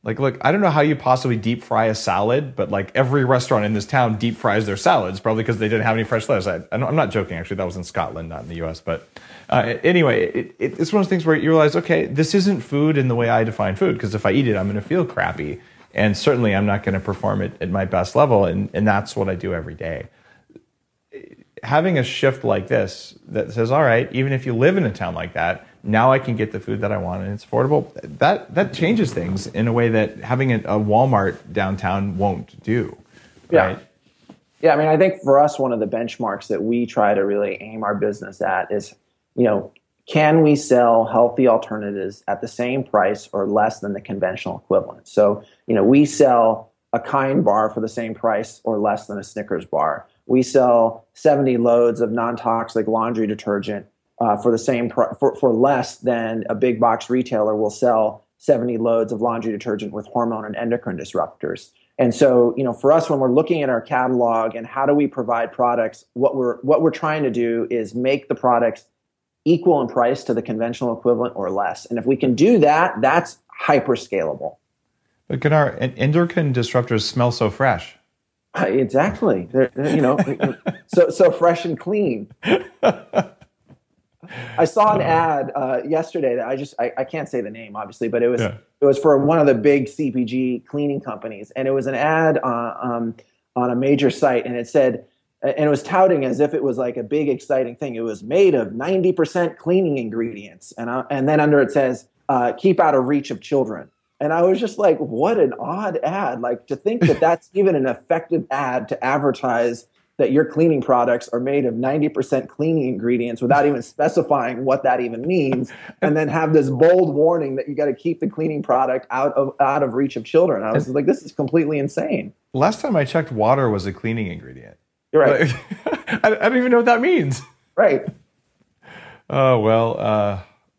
Like, look, I don't know how you possibly deep fry a salad, but like every restaurant in this town deep fries their salads, probably because they didn't have any fresh lettuce. I, I'm not joking, actually. That was in Scotland, not in the U S. But uh, anyway, it, it, it's one of those things where you realize, okay, this isn't food in the way I define food, because if I eat it, I'm going to feel crappy. And certainly I'm not going to perform it at my best level. And, and that's what I do every day. Having a shift like this that says, all right, even if you live in a town like that, now I can get the food that I want and it's affordable. That that changes things in a way that having a, a Walmart downtown won't do. Right? Yeah. Yeah. I mean, I think for us, one of the benchmarks that we try to really aim our business at is, you know, can we sell healthy alternatives at the same price or less than the conventional equivalent? So, you know, we sell a Kind bar for the same price or less than a Snickers bar. We sell seventy loads of non-toxic laundry detergent uh, for the same pr- for, for less than a big box retailer will sell seventy loads of laundry detergent with hormone and endocrine disruptors. And so, you know, for us, when we're looking at our catalog and how do we provide products, what we're what we're trying to do is make the products equal in price to the conventional equivalent or less. And if we can do that, that's hyper scalable. But Gunnar, endocrine disruptors smell so fresh. Exactly. They're, you know, so so fresh and clean. I saw an ad uh, yesterday that I just I, I can't say the name obviously, but it was yeah. it was for one of the big C P G cleaning companies, and it was an ad uh, um, on a major site, and it said, and it was touting as if it was like a big exciting thing. It was made of ninety percent cleaning ingredients, and uh, and then under it says, uh, "Keep out of reach of children." And I was just like, what an odd ad. Like, to think that that's even an effective ad to advertise that your cleaning products are made of ninety percent cleaning ingredients without even specifying what that even means. And then have this bold warning that you got to keep the cleaning product out of out of reach of children. I was like, this is completely insane. Last time I checked, water was a cleaning ingredient. You're right. Like, I, I don't even know what that means. Right. Oh, well, uh,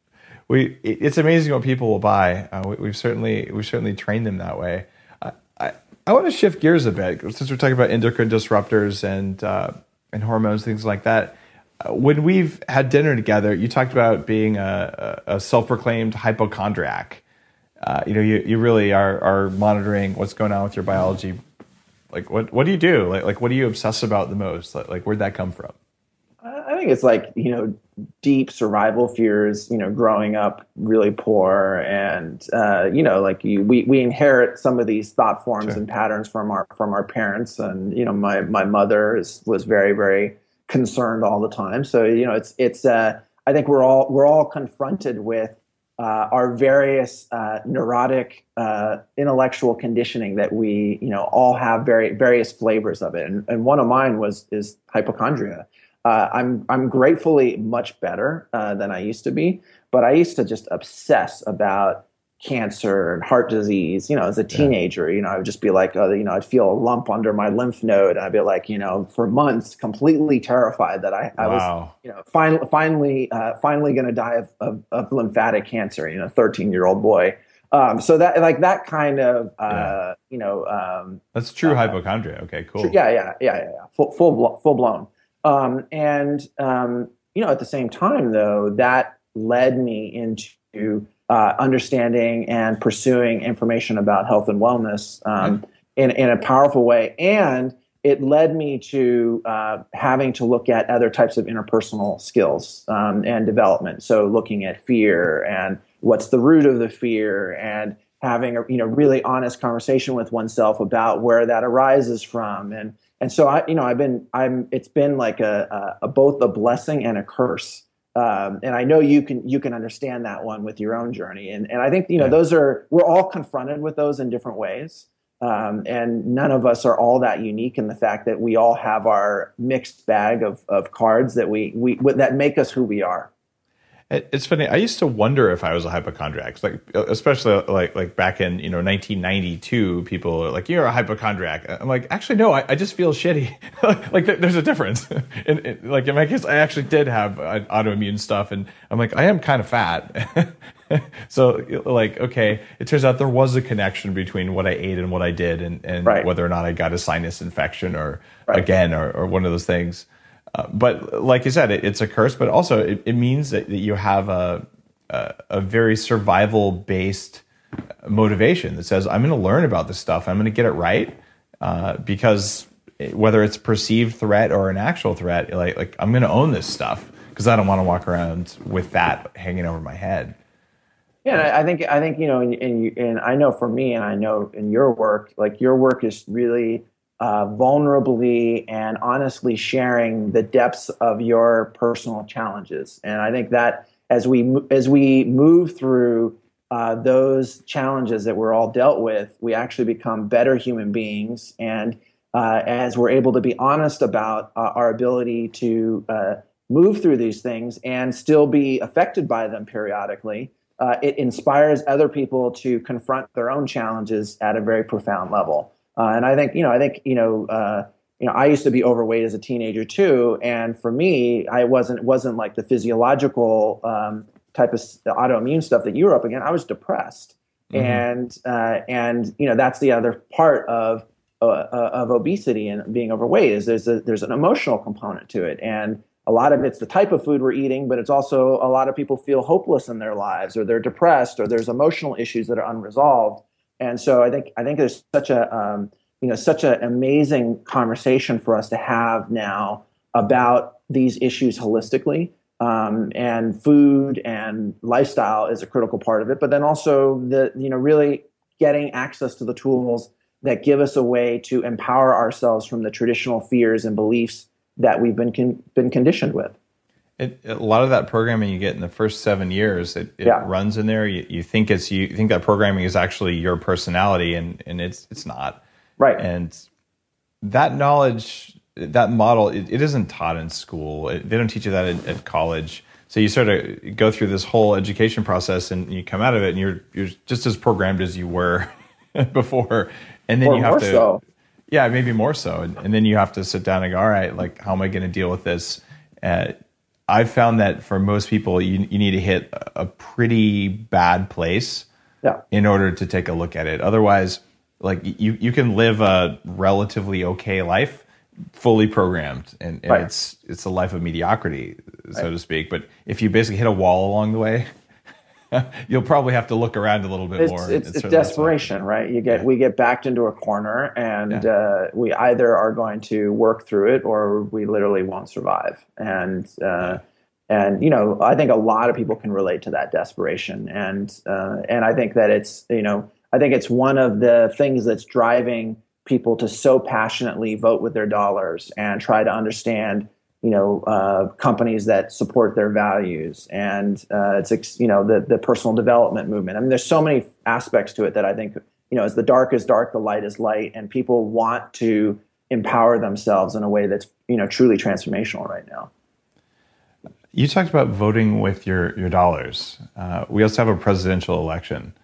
We, it's amazing what people will buy. Uh, we, we've certainly we've certainly trained them that way. I, I, I want to shift gears a bit since we're talking about endocrine disruptors and uh, and hormones, things like that. Uh, when we've had dinner together, you talked about being a, a self-proclaimed hypochondriac. Uh, you know, you, you really are are monitoring what's going on with your biology. Like, what what do you do? Like, like what do you obsess about the most? Like, like where'd that come from? I think it's like, you know, deep survival fears, you know, growing up really poor, and, uh, you know, like you, we, we inherit some of these thought forms sure. and patterns from our, from our parents. And, you know, my, my mother is, was very, very concerned all the time. So, you know, it's, it's, uh, I think we're all, we're all confronted with, uh, our various, uh, neurotic, uh, intellectual conditioning that we, you know, all have very, various flavors of it. And, and one of mine was, is hypochondria. Uh, I'm I'm gratefully much better uh, than I used to be, but I used to just obsess about cancer and heart disease. You know, as a teenager, yeah. you know, I would just be like, uh, you know, I'd feel a lump under my lymph node, and I'd be like, you know, for months, completely terrified that I, I wow. was, you know, finally, finally, uh, finally going to die of, of, of lymphatic cancer. You know, thirteen year old boy. Um, so that like that kind of, uh, yeah. you know, um, that's true uh, hypochondria. Okay, cool. Yeah, yeah, yeah, yeah, yeah. Full, full, full blown. Um, and, um, you know, at the same time, though, that led me into uh, understanding and pursuing information about health and wellness um, in, in a powerful way. And it led me to uh, having to look at other types of interpersonal skills um, and development. So looking at fear and what's the root of the fear, and having a you know really honest conversation with oneself about where that arises from. And And so I, you know, I've been, I'm, it's been like a, a, a both a blessing and a curse. Um, and I know you can, you can understand that one with your own journey. And, and I think, you know, yeah. those are, we're all confronted with those in different ways. Um, and none of us are all that unique in the fact that we all have our mixed bag of, of cards that we, we, that make us who we are. It's funny. I used to wonder if I was a hypochondriac, like especially like like back in you know nineteen ninety-two. People are like, "You're a hypochondriac." I'm like, actually, no. I, I just feel shitty. Like there's a difference. in, in, like in my case, I actually did have uh, autoimmune stuff, and I'm like, I am kind of fat. So like, okay, it turns out there was a connection between what I ate and what I did, and and right. whether or not I got a sinus infection or right. again or, or one of those things. Uh, but like you said, it, it's a curse, but also it, it means that, that you have a, a, a very survival-based motivation that says, I'm going to learn about this stuff. I'm going to get it right. Uh, because whether it's perceived threat or an actual threat, like, like I'm going to own this stuff because I don't want to walk around with that hanging over my head. Yeah, I think I think you know, and, and, and I know for me, and I know in your work, like your work is really uh, vulnerably and honestly sharing the depths of your personal challenges. And I think that as we as we move through uh, those challenges that we're all dealt with, we actually become better human beings. And uh, as we're able to be honest about uh, our ability to uh, move through these things and still be affected by them periodically. Uh, it inspires other people to confront their own challenges at a very profound level. Uh, and I think, you know, I think, you know, uh, you know, I used to be overweight as a teenager too. And for me, I wasn't, wasn't like the physiological um, type of autoimmune stuff that you were up against. I was depressed. Mm-hmm. And, uh, and, you know, that's the other part of, uh, of obesity and being overweight is there's a, there's an emotional component to it. And a lot of it's the type of food we're eating, but it's also a lot of people feel hopeless in their lives, or they're depressed, or there's emotional issues that are unresolved. And so I think I think there's such a um, you know such an amazing conversation for us to have now about these issues holistically. Um, and food and lifestyle is a critical part of it, but then also the you know really getting access to the tools that give us a way to empower ourselves from the traditional fears and beliefs that we've been con- been conditioned with. It, a lot of that programming you get in the first seven years, it, it yeah. runs in there. You, you think it's you think that programming is actually your personality, and, and it's it's not. Right. And that knowledge, that model, it, it isn't taught in school. It, they don't teach you that at, at college. So you sort of go through this whole education process, and you come out of it, and you're you're just as programmed as you were before. And then or you have more to. So. Yeah, maybe more so. And, and then you have to sit down and go, all right, like, how am I going to deal with this? Uh, I've found that for most people, you, you need to hit a pretty bad place yeah. in order to take a look at it. Otherwise, like, you, you can live a relatively okay life fully programmed, and, and right. it's it's a life of mediocrity, so right. to speak. But if you basically hit a wall along the way, you'll probably have to look around a little bit it's, more. It's, it's desperation, right? You get yeah. we get backed into a corner, and yeah. uh, we either are going to work through it, or we literally won't survive. And uh, yeah. and you know, I think a lot of people can relate to that desperation, and uh, and I think that it's you know, I think it's one of the things that's driving people to so passionately vote with their dollars and try to understand. You know, uh, companies that support their values, and uh, it's you know the the personal development movement. I mean, there's so many aspects to it that I think you know, as the dark is dark, the light is light, and people want to empower themselves in a way that's you know truly transformational right now. You talked about voting with your your dollars. Uh, we also have a presidential election.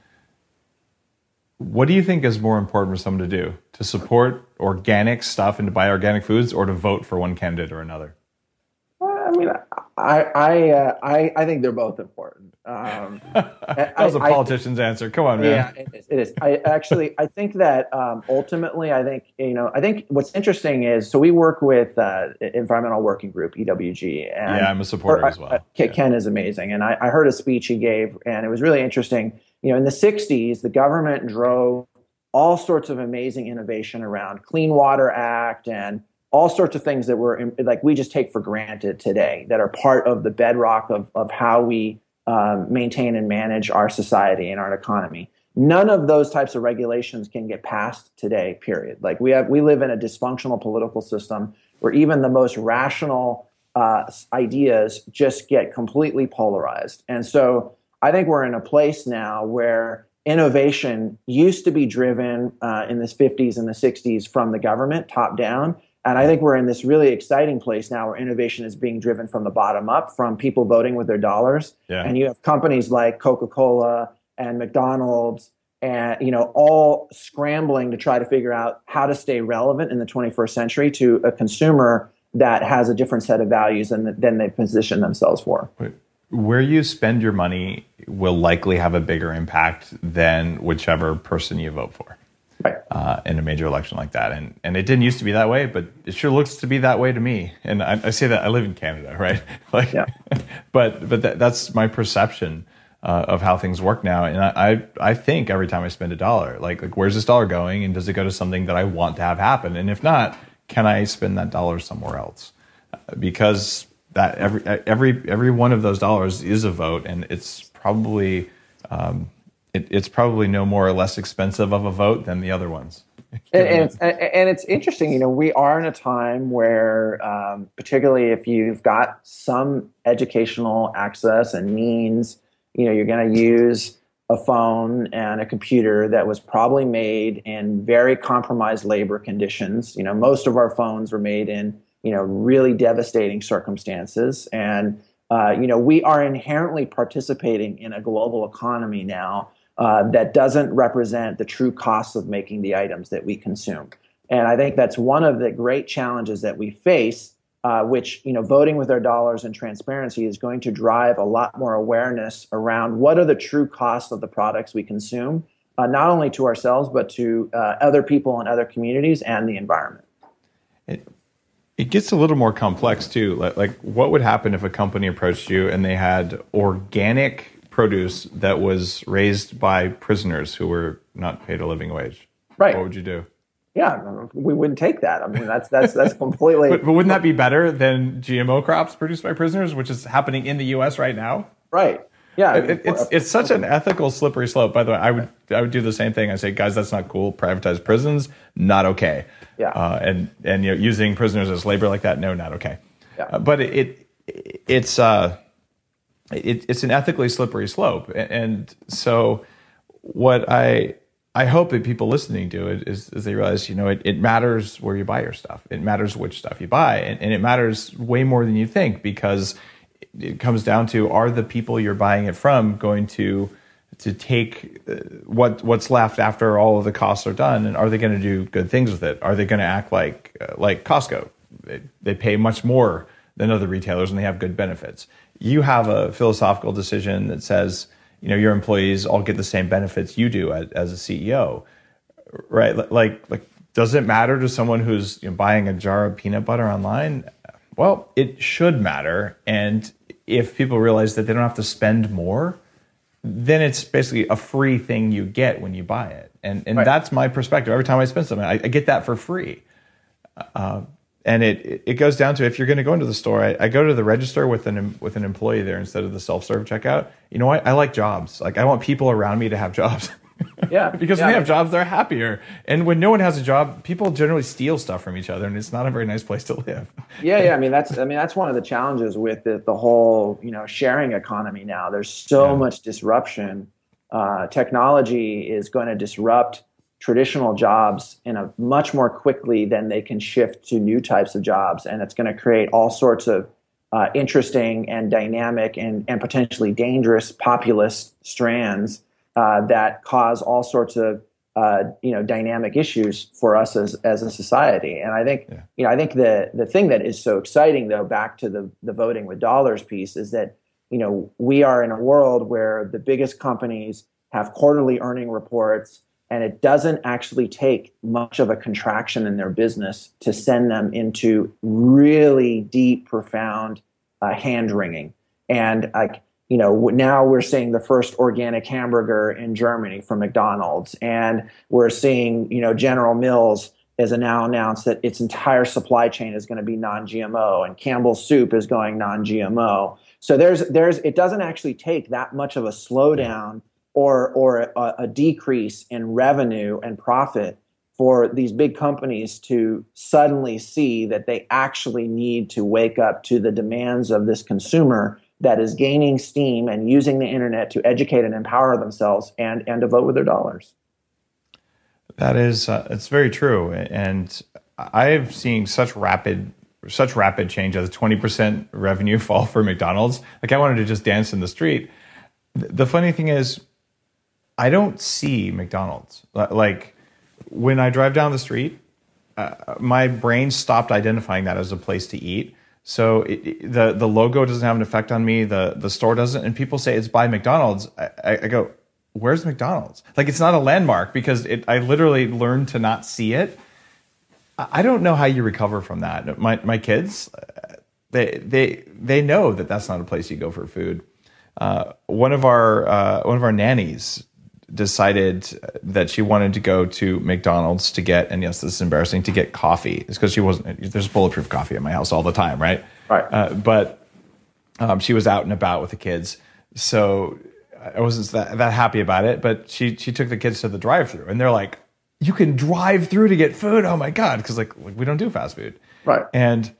What do you think is more important for someone to do? To support organic stuff and to buy organic foods, or to vote for one candidate or another? I mean, I I uh, I, I think they're both important. Um, that was a politician's I, answer. Come on, man. Yeah, it is, it is. I actually I think that um, ultimately, I think you know, I think what's interesting is so we work with uh, Environmental Working Group E W G. And yeah, I'm a supporter or, as well. Uh, Ken yeah. is amazing, and I, I heard a speech he gave, and it was really interesting. You know, in the sixties, the government drove all sorts of amazing innovation around Clean Water Act and all sorts of things that were like we just take for granted today that are part of the bedrock of, of how we um, maintain and manage our society and our economy. None of those types of regulations can get passed today, period. Like we have, we live in a dysfunctional political system where even the most rational uh, ideas just get completely polarized. And so I think we're in a place now where innovation used to be driven uh, in the fifties and the sixties from the government, top down. And I think we're in this really exciting place now where innovation is being driven from the bottom up, from people voting with their dollars. Yeah. And you have companies like Coca-Cola and McDonald's and, you know, all scrambling to try to figure out how to stay relevant in the twenty-first century to a consumer that has a different set of values than, than they position themselves for. Where you spend your money will likely have a bigger impact than whichever person you vote for. Right. Uh, in a major election like that. And and it didn't used to be that way, but it sure looks to be that way to me. And I, I say that I live in Canada, right? like, yeah. But but that, that's my perception uh, of how things work now. And I, I I think every time I spend a dollar, like like where's this dollar going, and does it go to something that I want to have happen? And if not, can I spend that dollar somewhere else? Because that every every every one of those dollars is a vote, and it's probably um, it, it's probably no more or less expensive of a vote than the other ones. And, and, it's, and it's interesting, you know, we are in a time where, um, particularly if you've got some educational access and means, you know, you're going to use a phone and a computer that was probably made in very compromised labor conditions. You know, most of our phones were made in, you know, really devastating circumstances. And, uh, you know, we are inherently participating in a global economy now Uh, that doesn't represent the true costs of making the items that we consume. And I think that's one of the great challenges that we face, uh, which, you know, voting with our dollars and transparency is going to drive a lot more awareness around what are the true costs of the products we consume, uh, not only to ourselves, but to uh, other people in other communities and the environment. It, it gets a little more complex, too. Like, like, what would happen if a company approached you and they had organic produce that was raised by prisoners who were not paid a living wage? Right. What would you do? Yeah, we wouldn't take that. I mean, that's that's that's completely. but, but wouldn't that be better than G M O crops produced by prisoners, which is happening in the U S right now? Right. Yeah. It, it, it's it's such an ethical slippery slope. By the way, I would I would do the same thing. I say, guys, that's not cool. Privatize prisons, not okay. Yeah. Uh, and and you know, using prisoners as labor like that, no, not okay. Yeah. Uh, but it, it it's uh. It, it's an ethically slippery slope, and so what I I hope that people listening to it is, is they realize, you know, it, it matters where you buy your stuff. It matters which stuff you buy, and, and it matters way more than you think, because it comes down to, are the people you're buying it from going to to take what what's left after all of the costs are done, and are they going to do good things with it? Are they going to act like uh, like Costco? They, they pay much more than other retailers, and they have good benefits. You have a philosophical decision that says, you know, your employees all get the same benefits you do as, as a C E O, right? Like, like, does it matter to someone who's, you know, buying a jar of peanut butter online? Well, it should matter. And if people realize that they don't have to spend more, then it's basically a free thing you get when you buy it. And and right. That's my perspective. Every time I spend something, I, I get that for free. Uh, And it it goes down to, if you're going to go into the store, I, I go to the register with an with an employee there instead of the self-serve checkout. You know what? I like jobs. Like, I want people around me to have jobs. Yeah. Because yeah. when they have jobs, they're happier. And when no one has a job, people generally steal stuff from each other, and it's not a very nice place to live. Yeah, yeah. I mean, that's I mean that's one of the challenges with the, the whole, you know, sharing economy now. There's so yeah. much disruption. Uh, technology is going to disrupt traditional jobs in a much more quickly than they can shift to new types of jobs. And it's going to create all sorts of uh, interesting and dynamic and, and potentially dangerous populist strands uh, that cause all sorts of uh, you know dynamic issues for us as as a society. And I think yeah. you know I think the the thing that is so exciting, though, back to the the voting with dollars piece, is that you know we are in a world where the biggest companies have quarterly earning reports. And it doesn't actually take much of a contraction in their business to send them into really deep, profound uh, hand wringing. And like you know, now we're seeing the first organic hamburger in Germany from McDonald's, and we're seeing you know General Mills has now announced that its entire supply chain is going to be non-G M O, and Campbell's Soup is going non-G M O. So there's there's it doesn't actually take that much of a slowdown or or a, a decrease in revenue and profit for these big companies to suddenly see that they actually need to wake up to the demands of this consumer that is gaining steam and using the internet to educate and empower themselves and, and to vote with their dollars. That is, uh, it's very true. And I've seen such rapid such rapid change as a twenty percent revenue fall for McDonald's. Like, I wanted to just dance in the street. The funny thing is, I don't see McDonald's. Like, when I drive down the street, uh, my brain stopped identifying that as a place to eat. So it, it, the the logo doesn't have an effect on me. The the store doesn't. And people say it's by McDonald's. I, I go, where's McDonald's? Like, it's not a landmark because it, I literally learned to not see it. I don't know how you recover from that. My my kids, they they they know that that's not a place you go for food. uh, one of our uh, one of our nannies decided that she wanted to go to McDonald's to get, and yes, this is embarrassing, to get coffee. It's because she wasn't, there's bulletproof coffee at my house all the time, right? Right. Uh, but um, she was out and about with the kids, so I wasn't that, that happy about it. But she she took the kids to the drive-thru, and they're like, "You can drive through to get food? Oh my god!" Because like we don't do fast food, Right. And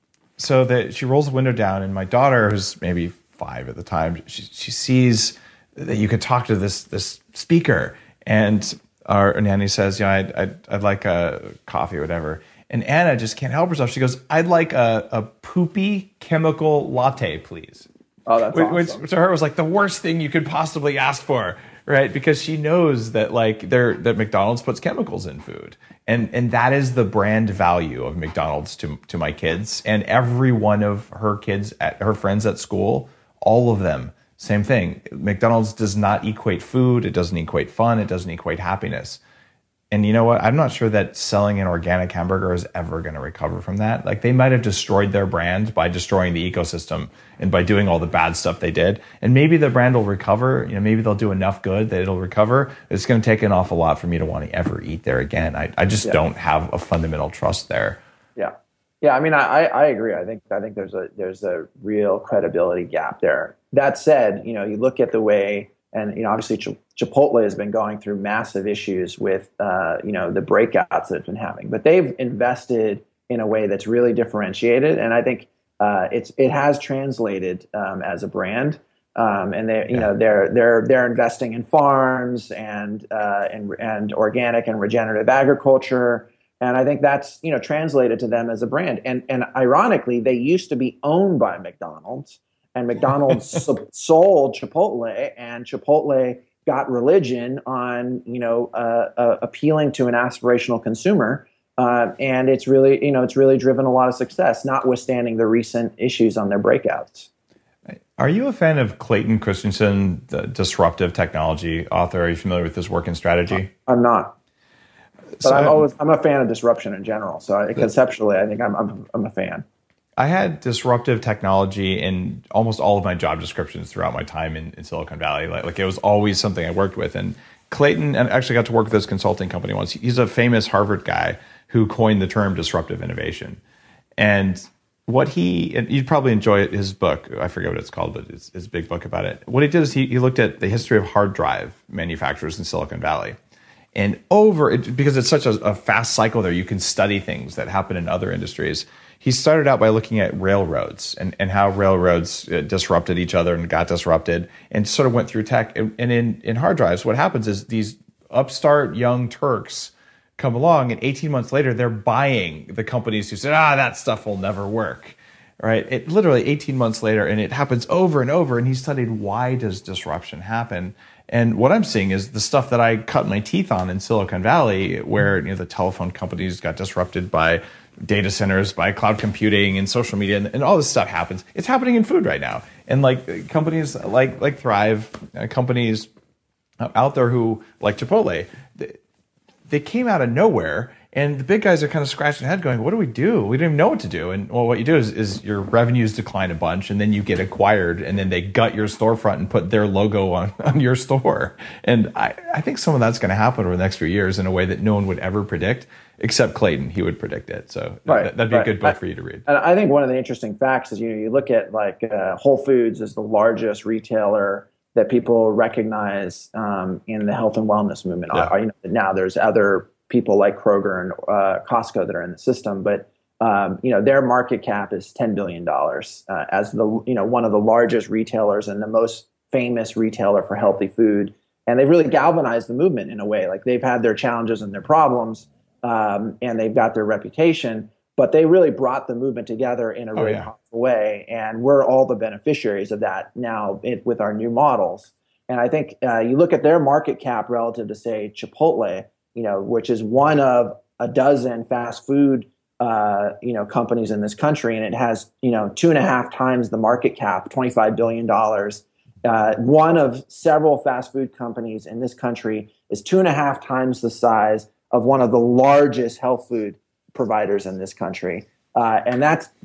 so that she rolls the window down, and my daughter, who's maybe five at the time, she she sees that you could talk to this this speaker, and our nanny says, "Yeah, I'd, I'd I'd like a coffee or whatever." And Anna just can't help herself. She goes, "I'd like a, a poopy chemical latte, please." Oh, that's which, awesome. which to her was like the worst thing you could possibly ask for, right? Because she knows that like they're that McDonald's puts chemicals in food, and and that is the brand value of McDonald's to to my kids, and every one of her kids at her friends at school, all of them. Same thing. McDonald's does not equate food. It doesn't equate fun. It doesn't equate happiness. And you know what? I'm not sure that selling an organic hamburger is ever going to recover from that. Like they might have destroyed their brand by destroying the ecosystem and by doing all the bad stuff they did. And maybe the brand will recover. You know, maybe they'll do enough good that it'll recover. It's going to take an awful lot for me to want to ever eat there again. I, I just yeah. don't have a fundamental trust there. Yeah. Yeah, I mean, I, I agree. I think I think there's a there's a real credibility gap there. That said, you know, you look at the way, and you know, obviously Ch- Chipotle has been going through massive issues with, uh, you know, the breakouts that it's been having, but they've invested in a way that's really differentiated, and I think uh, it's it has translated um, as a brand. Um, and they, you yeah. know, they're they're they're investing in farms and uh, and and organic and regenerative agriculture. And I think that's, you know, translated to them as a brand. And and ironically, they used to be owned by McDonald's, and McDonald's sold Chipotle, and Chipotle got religion on, you know, uh, uh, appealing to an aspirational consumer. Uh, and it's really, you know, it's really driven a lot of success, notwithstanding the recent issues on their breakouts. Are you a fan of Clayton Christensen, the disruptive technology author? Are you familiar with his work and strategy? I'm not. But So I'm always I'm a fan of disruption in general. So I, conceptually, I think I'm, I'm I'm a fan. I had disruptive technology in almost all of my job descriptions throughout my time in, in Silicon Valley. Like, like it was always something I worked with. And Clayton, and actually got to work with this consulting company once. He's a famous Harvard guy who coined the term disruptive innovation. And what he, and you'd probably enjoy his book. I forget what it's called, but it's his big book about it. What he did is he, he looked at the history of hard drive manufacturers in Silicon Valley. And over, it, because it's such a, a fast cycle there, you can study things that happen in other industries. He started out by looking at railroads and, and how railroads disrupted each other and got disrupted, and sort of went through tech. And in, in hard drives, what happens is these upstart young Turks come along, and eighteen months later, they're buying the companies who said, ah, that stuff will never work, right? It literally eighteen months later, and it happens over and over. And he studied, why does disruption happen? And what I'm seeing is the stuff that I cut my teeth on in Silicon Valley, where, you know, the telephone companies got disrupted by data centers, by cloud computing and social media, and, and all this stuff happens. It's happening in food right now. And like companies like like Thrive, uh, companies out there who, like Chipotle, they, they came out of nowhere. And the big guys are kind of scratching their head going, what do we do? We don't even know what to do. And well, what you do is, is your revenues decline a bunch, and then you get acquired, and then they gut your storefront and put their logo on, on your store. And I, I think some of that's going to happen over the next few years in a way that no one would ever predict, except Clayton. He would predict it. So right, that, that'd be right. a good book I, for you to read. And I think one of the interesting facts is, you know, you look at like uh, Whole Foods is the largest retailer that people recognize um, in the health and wellness movement. Yeah. Uh, you know, now there's other people like Kroger and uh, Costco that are in the system, but um, you know, their market cap is ten billion dollars uh, as the, you know, one of the largest retailers and the most famous retailer for healthy food. And they've really galvanized the movement in a way. Like, they've had their challenges and their problems, um, and they've got their reputation, but they really brought the movement together in a Oh, really yeah. powerful way. And we're all the beneficiaries of that now it, with our new models. And I think uh, you look at their market cap relative to, say, Chipotle, you know, which is one of a dozen fast food, uh, you know, companies in this country, and it has, you know, two and a half times the market cap, twenty-five billion dollars. Uh, one of several fast food companies in this country is two and a half times the size of one of the largest health food providers in this country, uh, and that's that's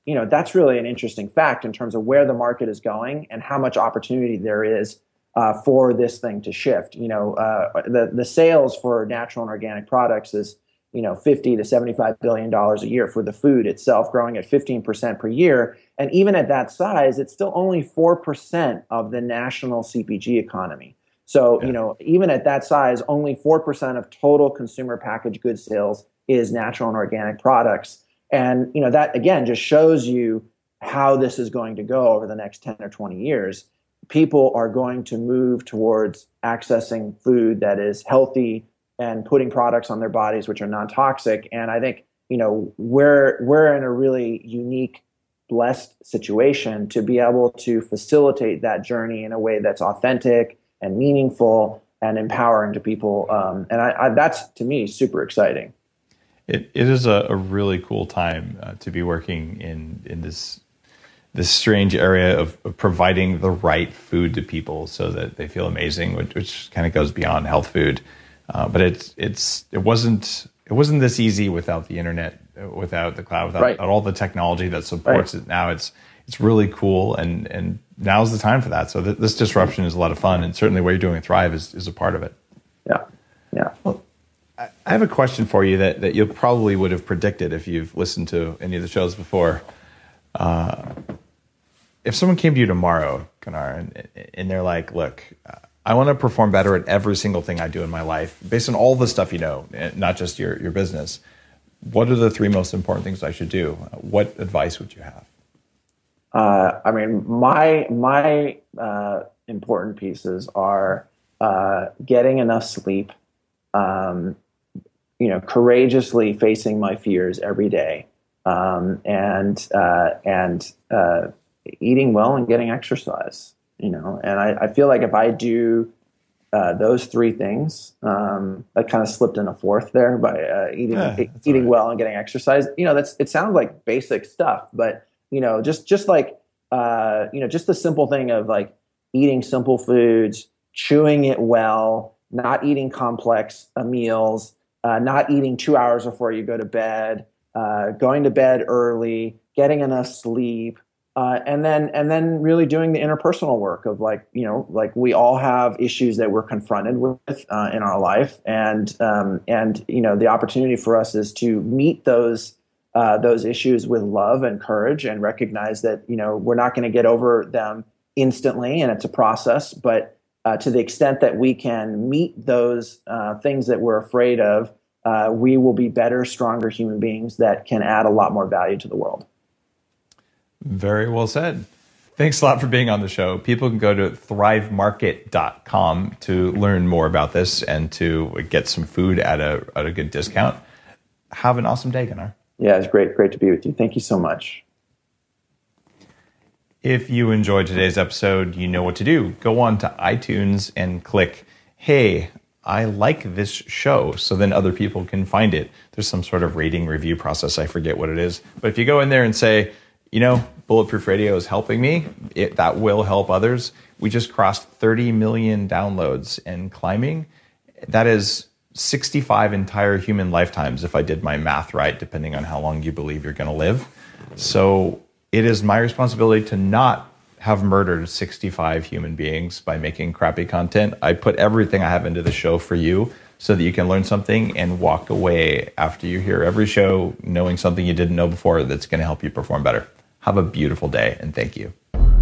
you know, that's really an interesting fact in terms of where the market is going and how much opportunity there is uh, for this thing to shift. You know, uh, the the sales for natural and organic products is, you know, fifty to seventy-five billion dollars a year for the food itself, growing at fifteen percent per year. And even at that size, it's still only four percent of the national C P G economy. So, yeah. you know, even at that size, only four percent of total consumer packaged goods sales is natural and organic products. And, you know, that again just shows you how this is going to go over the next ten or twenty years. People are going to move towards accessing food that is healthy and putting products on their bodies which are non-toxic. And I think, you know, we're we're in a really unique, blessed situation to be able to facilitate that journey in a way that's authentic and meaningful and empowering to people. Um, and I, I, that's, to me, super exciting. It it is a, a really cool time uh, to be working in in this this strange area of, of providing the right food to people so that they feel amazing, which, which kind of goes beyond health food. Uh, but it's it's it wasn't it wasn't this easy without the internet, without the cloud, without, right. without all the technology that supports right. it. Now it's it's really cool, and and now's the time for that. So th- this disruption is a lot of fun, and certainly what you're doing at Thrive is is a part of it. Yeah, yeah. Well, I have a question for you that, that you probably would have predicted if you've listened to any of the shows before. Uh, if someone came to you tomorrow, Gunnar, and, and they're like, look, I want to perform better at every single thing I do in my life, based on all the stuff you know, not just your, your business, what are the three most important things I should do? What advice would you have? Uh, I mean, my, my uh, important pieces are uh, getting enough sleep, um, you know, courageously facing my fears every day, um, and uh, and uh, eating well and getting exercise. You know, and I, I feel like if I do uh, those three things, um, I kind of slipped in a fourth there by uh, eating yeah, eating right. well and getting exercise. You know, that's it sounds like basic stuff, but you know, just just like uh, you know, just the simple thing of like eating simple foods, chewing it well, not eating complex uh, meals. Uh, not eating two hours before you go to bed, uh, going to bed early, getting enough sleep, uh, and then and then really doing the interpersonal work of like, you know, like we all have issues that we're confronted with uh, in our life, and um, and you know the opportunity for us is to meet those uh, those issues with love and courage, and recognize that you know we're not going to get over them instantly, and it's a process, but Uh, to the extent that we can meet those uh, things that we're afraid of, uh, we will be better, stronger human beings that can add a lot more value to the world. Very well said. Thanks a lot for being on the show. People can go to thrive market dot com to learn more about this and to get some food at a at a good discount. Have an awesome day, Gunnar. Yeah, it's great. Great to be with you. Thank you so much. If you enjoyed today's episode, you know what to do. Go on to iTunes and click, hey, I like this show, so then other people can find it. There's some sort of rating review process. I forget what it is. But if you go in there and say, you know, Bulletproof Radio is helping me, it, that will help others. We just crossed thirty million downloads and climbing. That is sixty-five entire human lifetimes, if I did my math right, depending on how long you believe you're going to live. So it is my responsibility to not have murdered sixty-five human beings by making crappy content. I put everything I have into the show for you so that you can learn something and walk away after you hear every show knowing something you didn't know before that's going to help you perform better. Have a beautiful day, and thank you.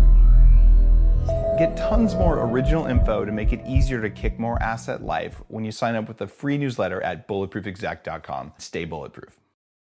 Get tons more original info to make it easier to kick more ass at life when you sign up with the free newsletter at bulletproof exec dot com. Stay bulletproof.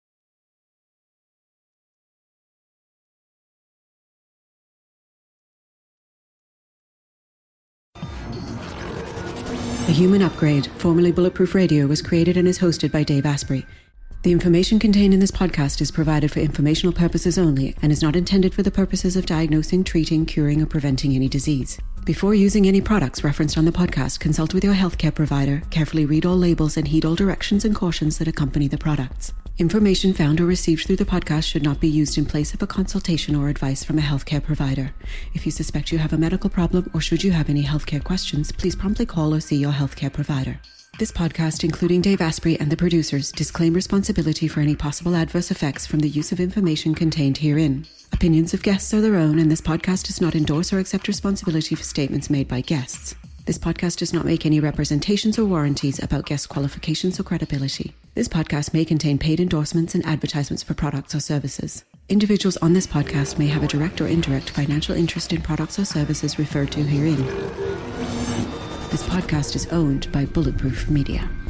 The Human Upgrade, formerly Bulletproof Radio, was created and is hosted by Dave Asprey. The information contained in this podcast is provided for informational purposes only and is not intended for the purposes of diagnosing, treating, curing, or preventing any disease. Before using any products referenced on the podcast, consult with your healthcare provider, carefully read all labels, and heed all directions and cautions that accompany the products. Information found or received through the podcast should not be used in place of a consultation or advice from a healthcare provider. If you suspect you have a medical problem or should you have any healthcare questions, please promptly call or see your healthcare provider. This podcast, including Dave Asprey and the producers, disclaim responsibility for any possible adverse effects from the use of information contained herein. Opinions of guests are their own, and this podcast does not endorse or accept responsibility for statements made by guests. This podcast does not make any representations or warranties about guest qualifications or credibility. This podcast may contain paid endorsements and advertisements for products or services. Individuals on this podcast may have a direct or indirect financial interest in products or services referred to herein. This podcast is owned by Bulletproof Media.